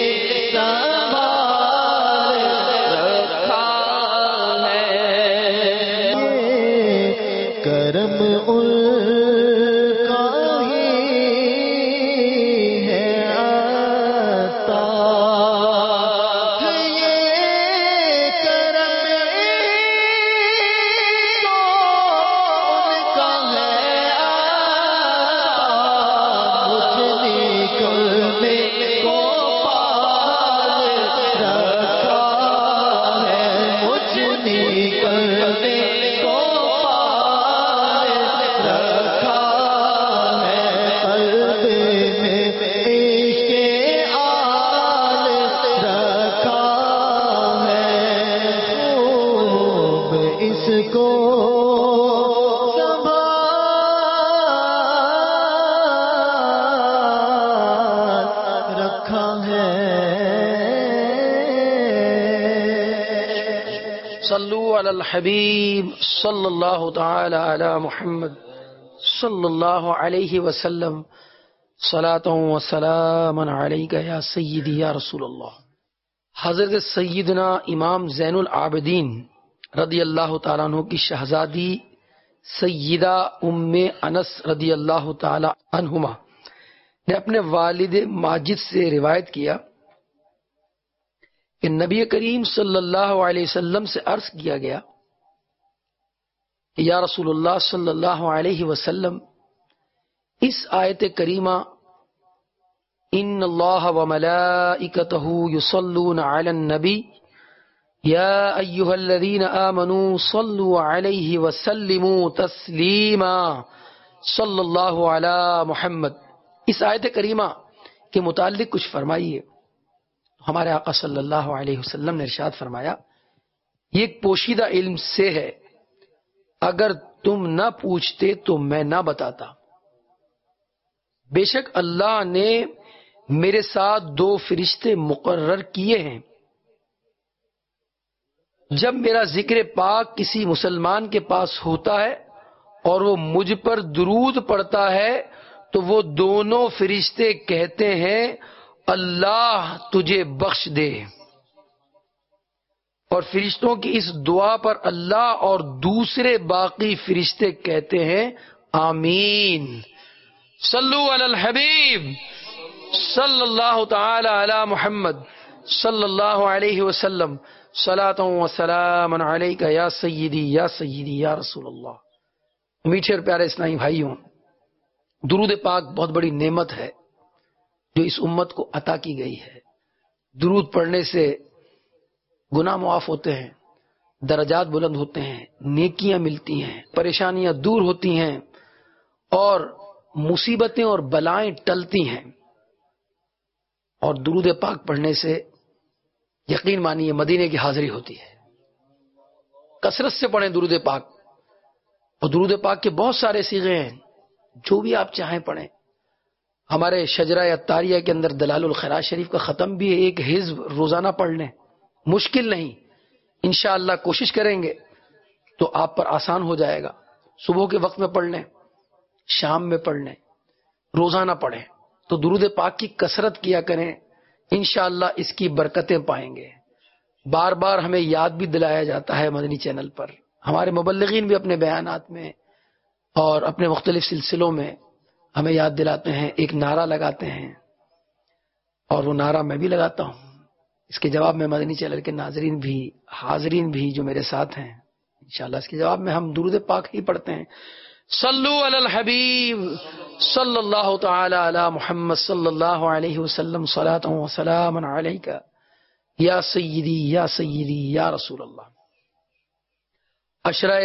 S2: سنبھال رکھا ہے، کرم ان کا ہی ہے عطا، یہ کرم تو ان کا ہے عطا، مجھ نے کلمے کو پال رکھا ہے، مجھ نے کلمے کو پال رکھا ہے، قلب میں عشق آل رکھا ہے، خوب اس کو سنبھال رکھا ہے۔
S3: صلو علی الحبیب صلی اللہ تعالی علی محمد صلی اللہ علیہ وسلم، صلاۃ و سلام علیک یا سیدی یا رسول اللہ۔ حضرت سیدنا امام زین العابدین رضی اللہ تعالیٰ عنہ کی شہزادی سیدہ ام انس رضی اللہ تعالی عنہما نے اپنے والد ماجد سے روایت کیا کہ نبی کریم صلی اللہ علیہ وسلم سے عرض کیا گیا کہ یا رسول اللہ صلی اللہ علیہ وسلم، اس آیت کریمہ ان اللہ وملائکتہ یصلون علی النبی یا ایہا الذین آمنوا صلوا علیہ وسلموا تسلیما صلی اللہ علی محمد، اس آیت کریمہ کے متعلق کچھ فرمائیے۔ ہمارے آقا صلی اللہ علیہ وسلم نے ارشاد فرمایا، یہ ایک پوشیدہ علم سے ہے، اگر تم نہ پوچھتے تو میں نہ بتاتا۔ بے شک اللہ نے میرے ساتھ دو فرشتے مقرر کیے ہیں، جب میرا ذکر پاک کسی مسلمان کے پاس ہوتا ہے اور وہ مجھ پر درود پڑتا ہے تو وہ دونوں فرشتے کہتے ہیں اللہ تجھے بخش دے، اور فرشتوں کی اس دعا پر اللہ اور دوسرے باقی فرشتے کہتے ہیں آمین۔ صلو علی الحبیب صلی اللہ تعالی علی محمد صلی اللہ علیہ وسلم، صلاۃ و سلام علیک یا سیدی یا سیدی یا رسول اللہ۔ میٹھے اور پیارے اسلامی بھائیوں، درود پاک بہت بڑی نعمت ہے جو اس امت کو عطا کی گئی ہے۔ درود پڑھنے سے گناہ معاف ہوتے ہیں، درجات بلند ہوتے ہیں، نیکیاں ملتی ہیں، پریشانیاں دور ہوتی ہیں اور مصیبتیں اور بلائیں ٹلتی ہیں۔ اور درود پاک پڑھنے سے یقین مانیے مدینے کی حاضری ہوتی ہے. کثرت سے پڑھیں درود پاک. اور درود پاک کے بہت سارے صیغے ہیں، جو بھی آپ چاہیں پڑھیں. ہمارے شجرہ اتاریہ کے اندر دلال الخیرات شریف کا ختم بھی ہے، ایک حزب روزانہ پڑھ لیں، مشکل نہیں، انشاءاللہ کوشش کریں گے تو آپ پر آسان ہو جائے گا. صبح کے وقت میں پڑھ لیں، شام میں پڑھ لیں، روزانہ پڑھیں. تو درود پاک کی کثرت کیا کریں، انشاءاللہ اس کی برکتیں پائیں گے. بار بار ہمیں یاد بھی دلایا جاتا ہے مدنی چینل پر، ہمارے مبلغین بھی اپنے بیانات میں اور اپنے مختلف سلسلوں میں ہمیں یاد دلاتے ہیں، ایک نعرہ لگاتے ہیں، اور وہ نعرہ میں بھی لگاتا ہوں. اس کے جواب میں مدنی چینل کے ناظرین بھی، حاضرین بھی جو میرے ساتھ ہیں، انشاءاللہ اس کے جواب میں ہم درود پاک ہی پڑھتے ہیں. صلو علی الحبیب صلی اللہ تعالی علی محمد صلی اللہ علیہ وسلم صلاۃ و سلام علیک یا سیدی یا سیدی یا رسول اللہ. عشرہ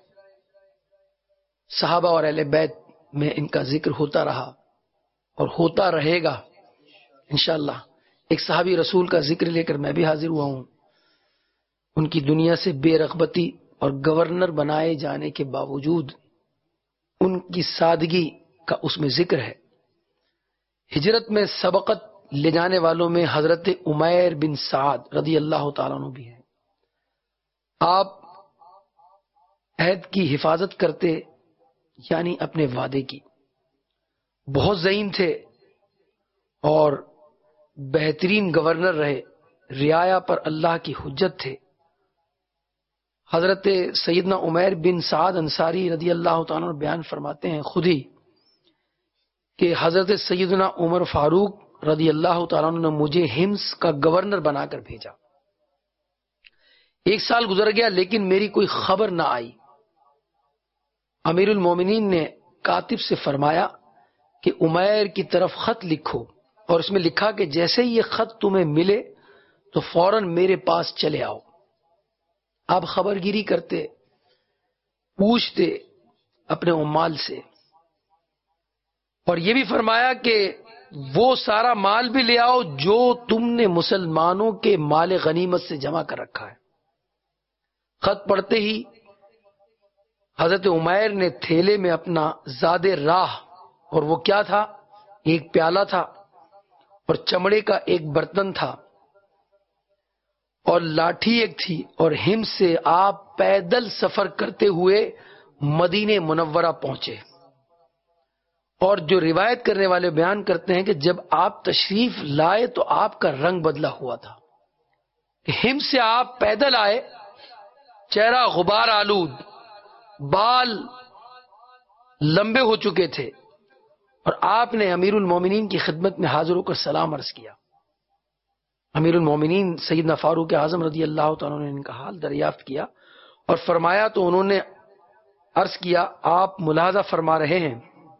S3: صحابہ اور اہل بیت میں ان کا ذکر ہوتا رہا اور ہوتا رہے گا انشاءاللہ. ایک صحابی رسول کا ذکر لے کر میں بھی حاضر ہوا ہوں. ان کی دنیا سے بے رغبتی اور گورنر بنائے جانے کے باوجود ان کی سادگی کا اس میں ذکر ہے. ہجرت میں سبقت لے جانے والوں میں حضرت عمیر بن سعد رضی اللہ تعالیٰ عنہ بھی ہیں. آپ عہد کی حفاظت کرتے، یعنی اپنے وعدے کی، بہت ذہین تھے اور بہترین گورنر رہے. رعایا پر اللہ کی حجت تھے. حضرت سیدنا عمیر بن سعد انصاری رضی اللہ تعالیٰ عنہ بیان فرماتے ہیں خود ہی کہ حضرت سیدنا عمر فاروق رضی اللہ تعالیٰ عنہ نے مجھے ہمس کا گورنر بنا کر بھیجا. ایک سال گزر گیا لیکن میری کوئی خبر نہ آئی. امیر المومنین نے کاتب سے فرمایا کہ عمیر کی طرف خط لکھو، اور اس میں لکھا کہ جیسے ہی یہ خط تمہیں ملے تو فوراً میرے پاس چلے آؤ. آپ خبر گیری کرتے، پوچھتے اپنے عمال سے، اور یہ بھی فرمایا کہ وہ سارا مال بھی لے آؤ جو تم نے مسلمانوں کے مال غنیمت سے جمع کر رکھا ہے. خط پڑھتے ہی حضرت عمیر نے تھیلے میں اپنا زاد راہ، اور وہ کیا تھا؟ ایک پیالہ تھا اور چمڑے کا ایک برتن تھا اور لاٹھی ایک تھی، اور ہم سے آپ پیدل سفر کرتے ہوئے مدینے منورہ پہنچے. اور جو روایت کرنے والے بیان کرتے ہیں کہ جب آپ تشریف لائے تو آپ کا رنگ بدلا ہوا تھا. کہ ہم سے آپ پیدل آئے، چہرہ غبار آلود، بال لمبے ہو چکے تھے، اور آپ نے امیر المومنین کی خدمت میں حاضر ہو کر سلام عرض کیا. امیر المومنین سیدنا فاروق اعظم رضی اللہ تعالیٰ نے ان کا حال دریافت کیا اور فرمایا تو انہوں نے عرض کیا، آپ ملاحظہ فرما رہے ہیں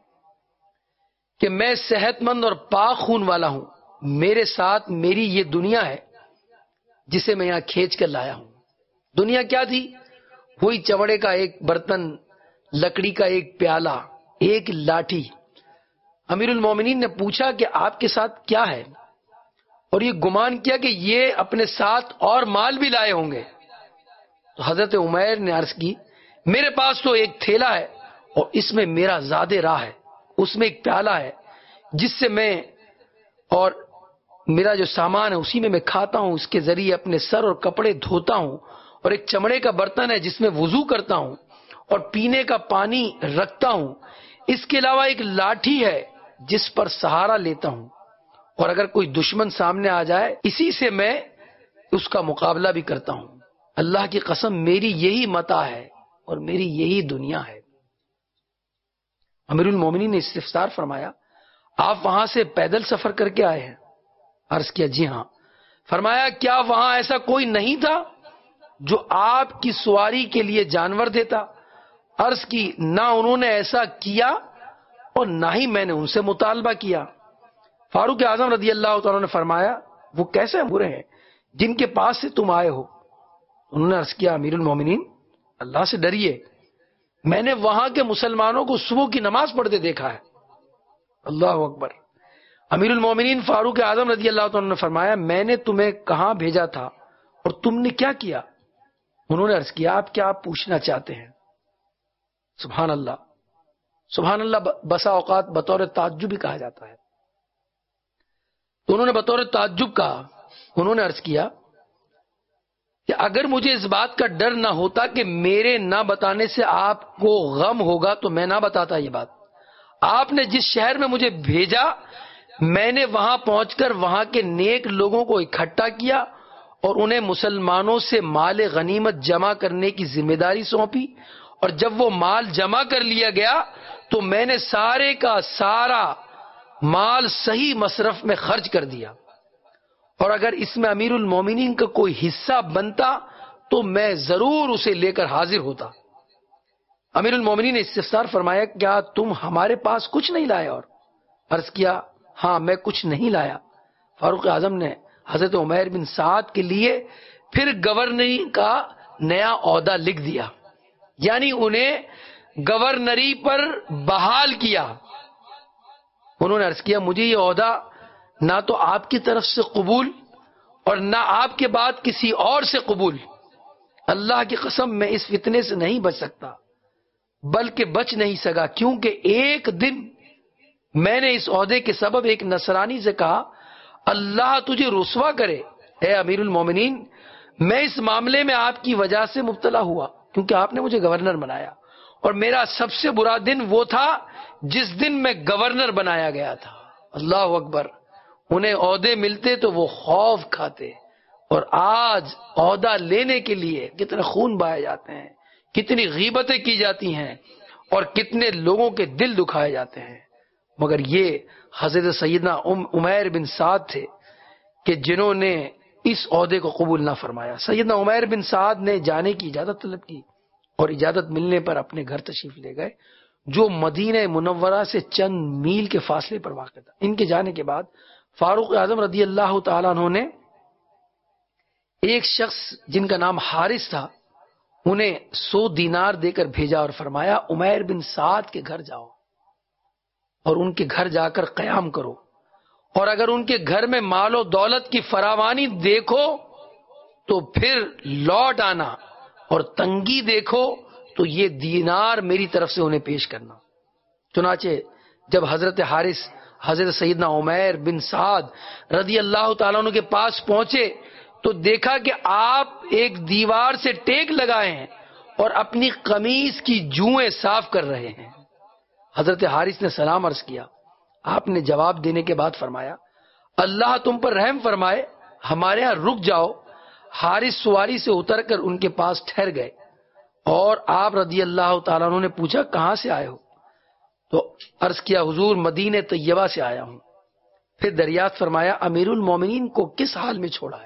S3: کہ میں صحت مند اور پاک خون والا ہوں. میرے ساتھ میری یہ دنیا ہے جسے میں یہاں کھینچ کر لایا ہوں. دنیا کیا تھی؟ وہی چمڑے کا ایک برتن، لکڑی کا ایک پیالہ، ایک لاٹھی. امیر المومنین نے پوچھا کہ آپ کے ساتھ کیا ہے، اور یہ گمان کیا کہ یہ اپنے ساتھ اور مال بھی لائے ہوں گے. تو حضرت عمیر نے عرض کی، میرے پاس تو ایک تھیلا ہے اور اس میں میرا زاد راہ ہے، اس میں ایک پیالہ ہے جس سے میں اور میرا جو سامان ہے اسی میں میں کھاتا ہوں، اس کے ذریعے اپنے سر اور کپڑے دھوتا ہوں، اور ایک چمڑے کا برتن ہے جس میں وضو کرتا ہوں اور پینے کا پانی رکھتا ہوں. اس کے علاوہ ایک لاٹھی ہے جس پر سہارا لیتا ہوں، اور اگر کوئی دشمن سامنے آ جائے اسی سے میں اس کا مقابلہ بھی کرتا ہوں. اللہ کی قسم میری یہی متاع ہے اور میری یہی دنیا ہے. امیر المومنین نے استفسار فرمایا، آپ وہاں سے پیدل سفر کر کے آئے ہیں؟ عرض کیا جی ہاں. فرمایا کیا وہاں ایسا کوئی نہیں تھا جو آپ کی سواری کے لیے جانور دیتا؟ عرض کی نہ انہوں نے ایسا کیا اور نہ ہی میں نے ان سے مطالبہ کیا. فاروق اعظم رضی اللہ تعالیٰ نے فرمایا وہ کیسے برے ہیں جن کے پاس سے تم آئے ہو؟ انہوں نے عرض کیا امیر المومنین اللہ سے ڈریے، میں نے وہاں کے مسلمانوں کو صبح کی نماز پڑھتے دیکھا ہے. اللہ اکبر. امیر المومنین فاروق اعظم رضی اللہ عنہ نے فرمایا میں نے تمہیں کہاں بھیجا تھا اور تم نے کیا کیا؟ انہوں نے عرض کیا آپ کیا پوچھنا چاہتے ہیں؟ سبحان اللہ سبحان اللہ، بسا اوقات بطور تعجب بھی کہا جاتا ہے. تو انہوں نے بطور تعجب کہا، انہوں نے عرض کیا کہ اگر مجھے اس بات کا ڈر نہ ہوتا کہ میرے نہ بتانے سے آپ کو غم ہوگا تو میں نہ بتاتا یہ بات. آپ نے جس شہر میں مجھے بھیجا میں نے وہاں پہنچ کر وہاں کے نیک لوگوں کو اکٹھا کیا اور انہیں مسلمانوں سے مال غنیمت جمع کرنے کی ذمہ داری سونپی، اور جب وہ مال جمع کر لیا گیا تو میں نے سارے کا سارا مال صحیح مصرف میں خرچ کر دیا، اور اگر اس میں امیر المومنین کا کوئی حصہ بنتا تو میں ضرور اسے لے کر حاضر ہوتا. امیر المومنین نے استفسار فرمایا کیا تم ہمارے پاس کچھ نہیں لائے؟ اور عرض کیا ہاں میں کچھ نہیں لایا. فاروق اعظم نے حضرت عمیر بن سعد کے لیے پھر گورنری کا نیا عہدہ لکھ دیا، یعنی انہیں گورنری پر بحال کیا. انہوں نے عرض کیا مجھے یہ عہدہ نہ تو آپ کی طرف سے قبول اور نہ آپ کے بعد کسی اور سے قبول. اللہ کی قسم میں اس فتنے سے نہیں بچ سکتا، بلکہ بچ نہیں سکا، کیونکہ ایک دن میں نے اس عہدے کے سبب ایک نصرانی سے کہا اللہ تجھے رسوا کرے اے امیر المومنین، میں اس معاملے میں آپ کی وجہ سے مبتلا ہوا کیونکہ آپ نے مجھے گورنر بنایا، اور میرا سب سے برا دن وہ تھا جس دن میں گورنر بنایا گیا تھا. اللہ اکبر. انہیں عہدے ملتے تو وہ خوف کھاتے، اور آج عہدہ لینے کے لیے کتنے خون بہائے جاتے ہیں، کتنی غیبتیں کی جاتی ہیں اور کتنے لوگوں کے دل دکھائے جاتے ہیں. مگر یہ حضرت سیدنا عمیر بن سعد تھے کہ جنہوں نے اس عہدے کو قبول نہ فرمایا. سیدنا عمیر بن سعد نے جانے کی اجازت طلب کی اور اجازت ملنے پر اپنے گھر تشریف لے گئے جو مدینہ منورہ سے چند میل کے فاصلے پر واقع تھا. ان کے جانے کے بعد فاروق اعظم رضی اللہ تعالیٰ عنہ نے ایک شخص جن کا نام حارث تھا انہیں سو دینار دے کر بھیجا اور فرمایا عمیر بن سعد کے گھر جاؤ اور ان کے گھر جا کر قیام کرو، اور اگر ان کے گھر میں مال و دولت کی فراوانی دیکھو تو پھر لوٹ آنا، اور تنگی دیکھو تو یہ دینار میری طرف سے انہیں پیش کرنا. چنانچہ جب حضرت حارث حضرت سیدنا عمیر بن سعد رضی اللہ تعالیٰ عنہ کے پاس پہنچے تو دیکھا کہ آپ ایک دیوار سے ٹیک لگائے ہیں اور اپنی قمیص کی جوئیں صاف کر رہے ہیں. حضرت حارث نے سلام عرض کیا. آپ نے جواب دینے کے بعد فرمایا اللہ تم پر رحم فرمائے، ہمارے ہاں رک جاؤ. حارث سواری سے اتر کر ان کے پاس ٹھہر گئے اور آپ رضی اللہ تعالیٰ عنہ نے پوچھا کہاں سے آئے ہو؟ تو عرض کیا حضور مدینہ طیبہ سے آیا ہوں. پھر دریافت فرمایا امیر المومنین کو کس حال میں چھوڑا ہے؟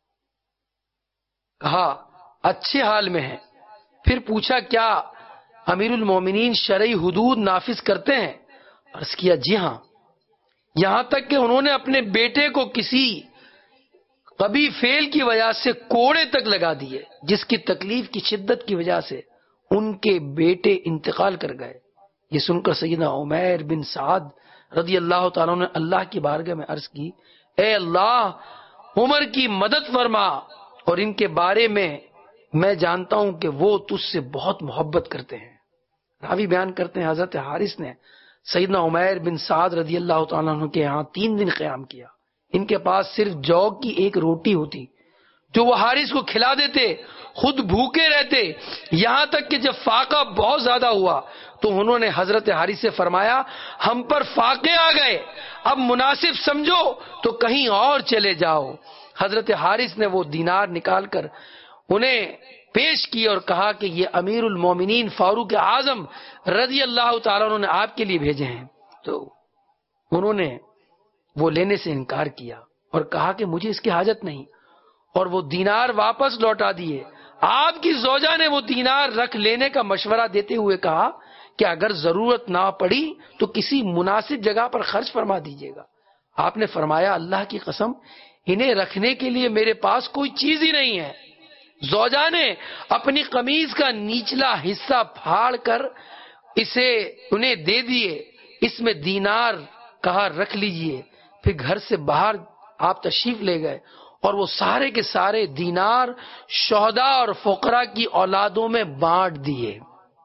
S3: کہا اچھے حال میں ہے. پھر پوچھا کیا امیر المومنین شرعی حدود نافذ کرتے ہیں؟ عرض کیا جی ہاں، یہاں تک کہ انہوں نے اپنے بیٹے کو کسی قبیح فعل کی وجہ سے کوڑے تک لگا دیے جس کی تکلیف کی شدت کی وجہ سے ان کے بیٹے انتقال کر گئے. یہ سن کر سیدنا عمیر بن سعد رضی اللہ تعالیٰ نے اللہ کی بارگاہ میں عرض کی اے اللہ عمر کی مدد فرما، اور ان کے بارے میں میں جانتا ہوں کہ وہ تجھ سے بہت محبت کرتے ہیں. راوی بیان کرتے ہیں حضرت حارث نے سیدنا عمیر بن سعد رضی اللہ تعالیٰ عنہ کے ہاں تین دن قیام کیا. ان کے پاس صرف جو کی ایک روٹی ہوتی جو وہ حارث کو کھلا دیتے، خود بھوکے رہتے، یہاں تک کہ جب فاقہ بہت زیادہ ہوا تو انہوں نے حضرت حارث سے فرمایا ہم پر فاقے آ گئے، اب مناسب سمجھو تو کہیں اور چلے جاؤ. حضرت حارث نے وہ دینار نکال کر انہیں پیش کی اور کہا کہ یہ امیر المومنین فاروق اعظم رضی اللہ تعالیٰ عنہ نے آپ کے لیے بھیجے ہیں. تو انہوں نے وہ لینے سے انکار کیا اور کہا کہ مجھے اس کی حاجت نہیں، اور وہ دینار واپس لوٹا دیے. آپ کی زوجہ نے وہ دینار رکھ لینے کا مشورہ دیتے ہوئے کہا کہ اگر ضرورت نہ پڑی تو کسی مناسب جگہ پر خرچ فرما دیجیے گا. آپ نے فرمایا اللہ کی قسم انہیں رکھنے کے لیے میرے پاس کوئی چیز ہی نہیں ہے. زوجہ نے اپنی قمیض کا نچلا حصہ پھاڑ کر اسے انہیں دے دیے. اس میں دینار کہا رکھ لیجئے. پھر گھر سے باہر آپ تشریف لے گئے اور وہ سارے کے سارے دینار شہداء اور فقراء کی اولادوں میں بانٹ دیے.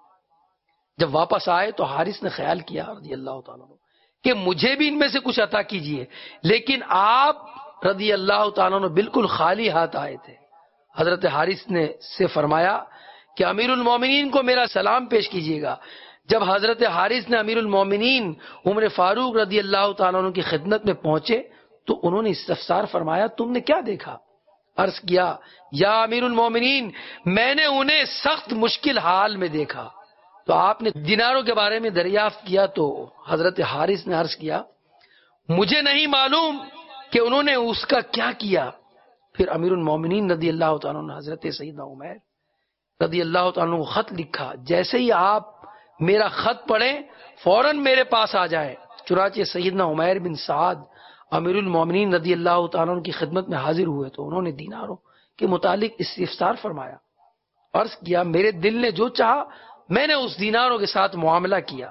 S3: جب واپس آئے تو حارث نے خیال کیا رضی اللہ تعالیٰ عنہ کہ مجھے بھی ان میں سے کچھ عطا کیجئے، لیکن آپ رضی اللہ تعالیٰ عنہ بالکل خالی ہاتھ آئے تھے. حضرت حارث نے سے فرمایا کہ امیر المومنین کو میرا سلام پیش کیجیے گا. جب حضرت حارث نے امیر المومنین عمر فاروق رضی اللہ تعالیٰ عنہ کی خدمت میں پہنچے تو انہوں نے استفسار فرمایا تم نے کیا دیکھا؟ عرض کیا یا امیر المومنین میں نے انہیں سخت مشکل حال میں دیکھا. تو آپ نے دیناروں کے بارے میں دریافت کیا تو حضرت حارث نے عرض کیا مجھے نہیں معلوم کہ انہوں نے اس کا کیا کیا. پھر امیر المومنین رضی اللہ تعالیٰ عنہ حضرت سیدنا عمر رضی اللہ تعالیٰ عنہ کو خط لکھا، جیسے ہی آپ میرا خط پڑھیں فوراً میرے پاس آ جائیں. چنانچہ سیدنا عمر بن سعد امیر المومنین رضی اللہ تعالیٰ عنہ کی خدمت میں حاضر ہوئے تو انہوں نے دیناروں کے متعلق استفسار فرمایا. عرض کیا میرے دل نے جو چاہا میں نے اس دیناروں کے ساتھ معاملہ کیا،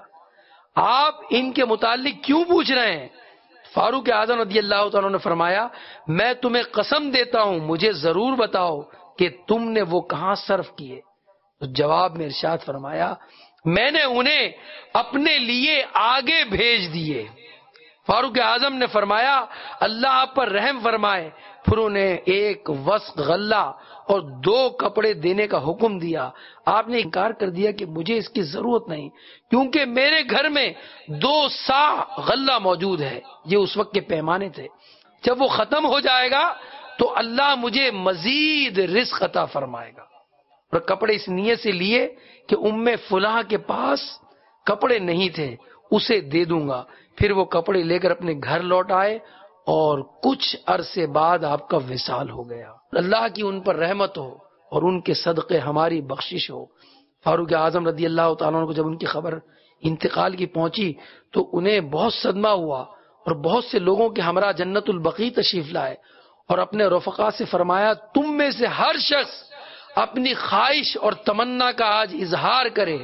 S3: آپ ان کے متعلق کیوں پوچھ رہے ہیں؟ فاروق اعظم رضی اللہ تعالیٰ نے فرمایا میں تمہیں قسم دیتا ہوں مجھے ضرور بتاؤ کہ تم نے وہ کہاں صرف کیے. تو جواب میں ارشاد فرمایا میں نے انہیں اپنے لیے آگے بھیج دیے. فاروق اعظم نے فرمایا اللہ آپ پر رحم فرمائے. پھر انہیں ایک وسق غلہ اور دو کپڑے دینے کا حکم دیا. آپ نے انکار کر دیا کہ مجھے اس کی ضرورت نہیں کیونکہ میرے گھر میں دو سا غلہ موجود ہے. یہ اس وقت کے پیمانے تھے. جب وہ ختم ہو جائے گا تو اللہ مجھے مزید رزق عطا فرمائے گا. اور کپڑے اس نیت سے لیے کہ ام فلاں کے پاس کپڑے نہیں تھے اسے دے دوں گا. پھر وہ کپڑے لے کر اپنے گھر لوٹ آئے اور کچھ عرصے بعد آپ کا وصال ہو گیا. اللہ کی ان پر رحمت ہو اور ان کے صدقے ہماری بخشش ہو. فاروق اعظم رضی اللہ تعالیٰ عنہ کو جب ان کی خبر انتقال کی پہنچی تو انہیں بہت صدمہ ہوا اور بہت سے لوگوں کے ہمراہ جنت البقیع تشریف لائے اور اپنے رفقا سے فرمایا تم میں سے ہر شخص اپنی خواہش اور تمنا کا آج اظہار کرے.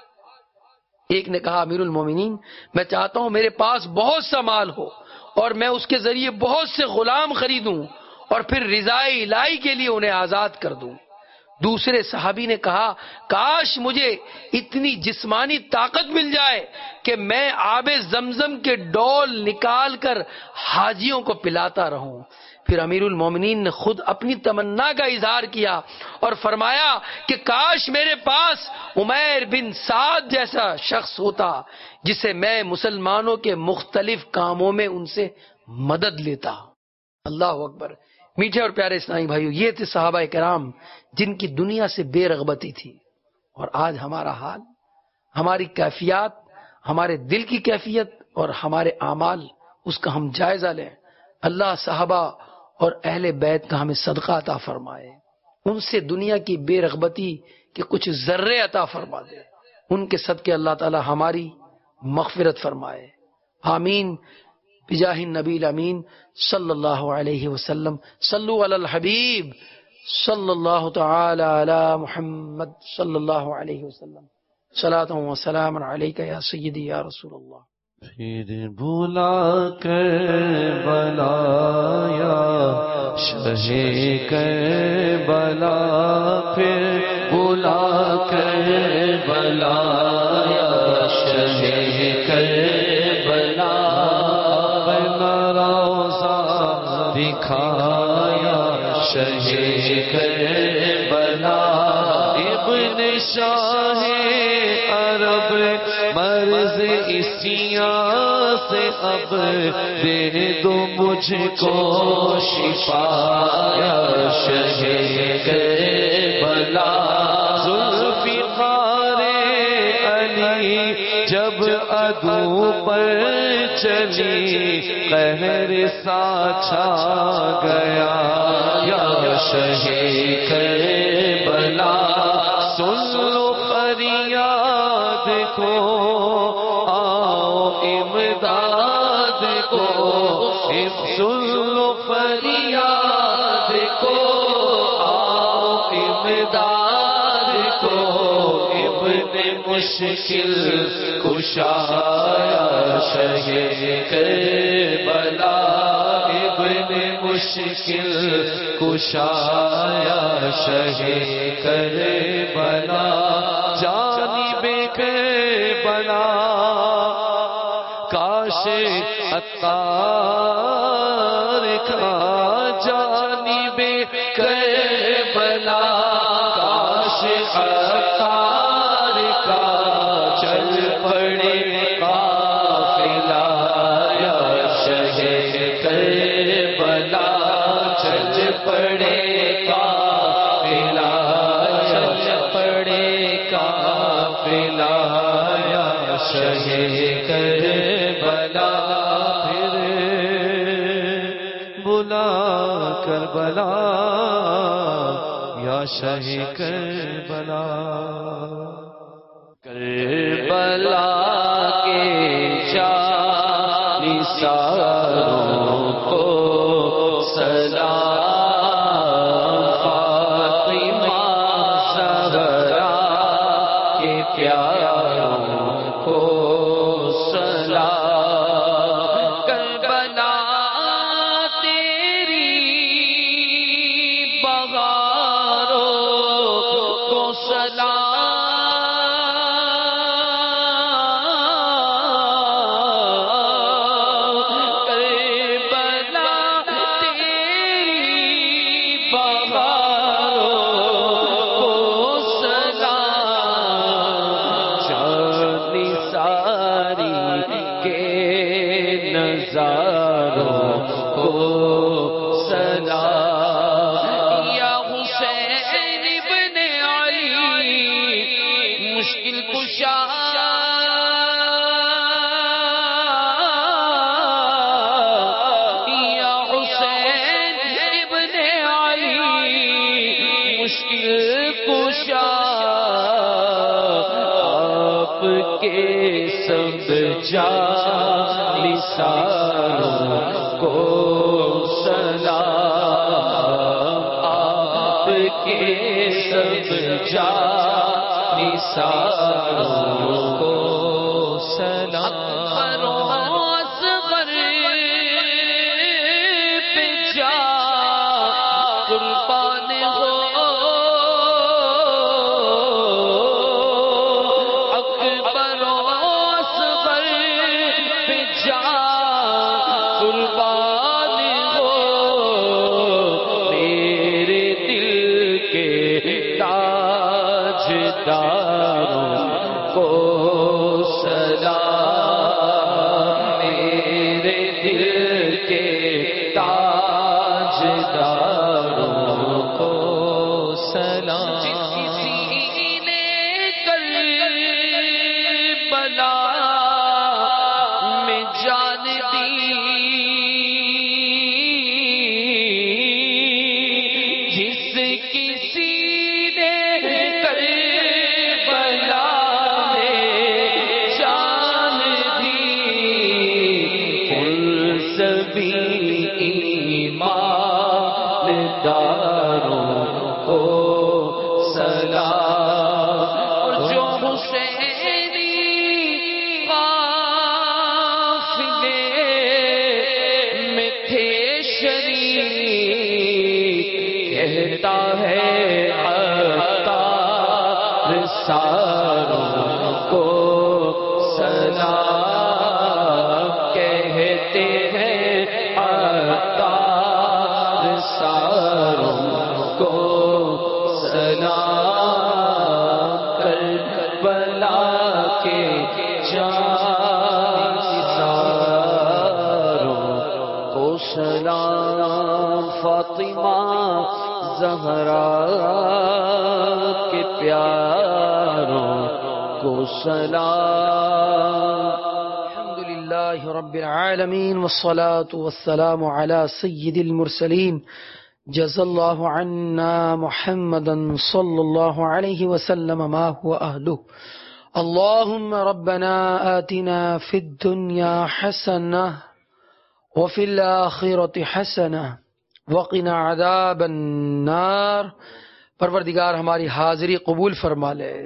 S3: ایک نے کہا امیر المومنین میں چاہتا ہوں میرے پاس بہت سا مال ہو اور میں اس کے ذریعے بہت سے غلام خریدوں اور پھر رضائے الہی کے لیے انہیں آزاد کر دوں. دوسرے صحابی نے کہا کاش مجھے اتنی جسمانی طاقت مل جائے کہ میں آب زمزم کے ڈول نکال کر حاجیوں کو پلاتا رہوں. پھر امیر المومنین نے خود اپنی تمنا کا اظہار کیا اور فرمایا کہ کاش میرے پاس عمیر بن سعد جیسا شخص ہوتا جسے میں مسلمانوں کے مختلف کاموں میں ان سے مدد لیتا. اللہ اکبر. میٹھے اور پیارے اسلامی بھائیو یہ تھے صحابہ کرام جن کی دنیا سے بے رغبتی تھی. اور آج ہمارا حال، ہماری کیفیات، ہمارے دل کی کیفیت اور ہمارے اعمال اس کا ہم جائزہ لیں. اللہ صحابہ اور اہل بیت کا ہمیں صدقہ عطا فرمائے. ان سے دنیا کی بے رغبتی کے کچھ ذرے عطا فرما دے. ان کے صدقے اللہ تعالی ہماری مغفرت فرمائے. آمین بجاہ النبی الامین صلی اللہ علیہ وسلم. صلو علی الحبیب صلی اللہ تعالی علی محمد صلی اللہ علیہ وسلم. صلاۃ و سلام علیک یا سیدی یا رسول اللہ.
S2: پھر بلا کر بلایا شہ کر بلا پھر بلا کر بلایا شہ کر بلا بنا روزہ دکھایا شہ کر بلا ابن شاہ عرب مرض اسیاں سے اب دے دو مجھ کو شفا یا شہ کربلا. ذوالفقار علی جب عدو پر چلی قہر سا چھا گیا یا شہ کربلا. سن لو فریاد کو آؤ امداد کو سن لو فریاد کو آؤ امداد کو ابن
S1: مشکل کشایا شہ کربلا، ابن مشکل کشایا شہ کربلا، جانب کربلا کاش عطار کا، جانب کربلا کاش عطار کا، چل پڑے قافلہ یا شہ کربلا، چل پڑے قافلہ، چل پڑے قافلہ یا شہ کربلا، پھر بلا کربلا یا شہ کربلا، کربلا کے جانثاروں کو سلام، فاطمہ زہرا کے پیاروں کو سلام، کربلا تیری بہاروں کو سلام، جانثاروں کو سلام، آپ کے سب جانثاروں کو سلام، اصغر پہ جا قربان ہو، اکبر قربان ہو، میرے دل کے تاجداروں کو سلام، میرے دل کے تاجداروں کو سلام، کسی نے کربلا میں جان دی، جس کسی نے کربلا میں جان دی، ان سبھی ایمانداروں کو سلام، اور جو حسینی قافلے میں تھے شریک، کہتا ہے عطار ساروں کو سلام، کہتے ہیں عطار ساروں کو سلام، کربلا کے جانثاروں کو سلام، فاطمہ زہرا کے پیاروں کو سلام،
S3: الحمد للہ رب العالمین والصلاة والسلام على سید المرسلین، جزا اللہ عنا محمدا صلی اللہ علیہ وسلم ما هو اہلہ، اللهم ربنا آتنا في الدنيا حسنة وفي الآخرة حسنة وقنا عذاب النار۔ پروردگار ہماری حاضری قبول فرما لے،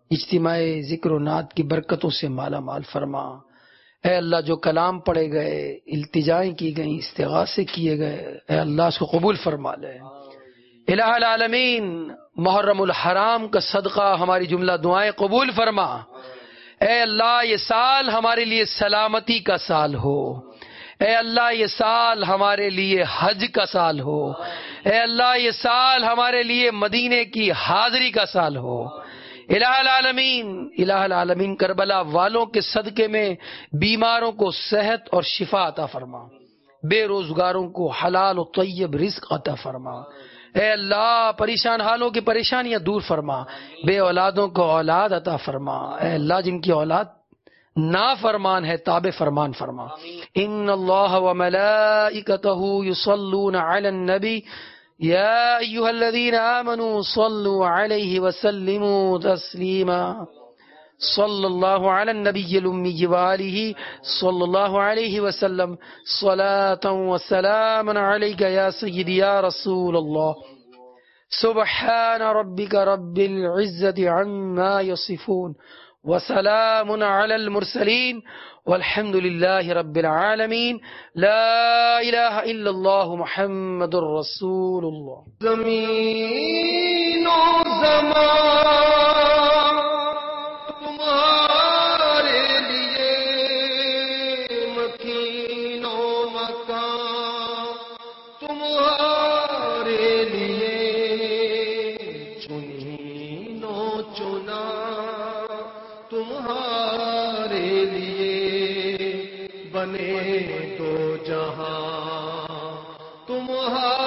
S3: اجتماع ذکر و نعت کی برکتوں سے مالا مال فرما۔ اے اللہ جو کلام پڑھے گئے، التجائیں کی گئیں، استغاثے کیے گئے، اے اللہ اس کو قبول فرما لے۔ الہ العالمین محرم الحرام کا صدقہ ہماری جملہ دعائیں قبول فرما۔ اے اللہ یہ سال ہمارے لیے سلامتی کا سال ہو۔ اے اللہ یہ سال ہمارے لیے حج کا سال ہو۔ اے اللہ یہ سال ہمارے لیے مدینے کی حاضری کا سال ہو۔ الہ العالمین الہ العالمین کربلا والوں کے صدقے میں بیماروں کو صحت اور شفا عطا فرما، بے روزگاروں کو حلال و طیب رزق عطا فرما۔ اے اللہ پریشان حالوں کی پریشانیاں دور فرما، بے اولادوں کو اولاد عطا فرما۔ اے اللہ جن کی اولاد نافرمان ہے تابع فرمان فرما۔ ان اللہ و ملائکتہ یصلون علی النبی یا ایھا الذین آمنوا صلوا علیہ وسلموا تسلیما۔ صلی اللہ علی النبی الامی وآلہ صلی اللہ علیہ وسلم صلاۃ وسلام علیک یا سیدی یا رسول اللہ۔ سبحان ربک رب العزة عما یصفون وسلام علی المرسلین والحمد للہ رب العالمین۔ لا الہ الا اللہ محمد رسول اللہ۔
S2: زمین و زمان تمہارے لیے، مکین و مکان تمہارے لیے، چنین و چنا تمہارے لیے، بنے دو جہاں تمہارے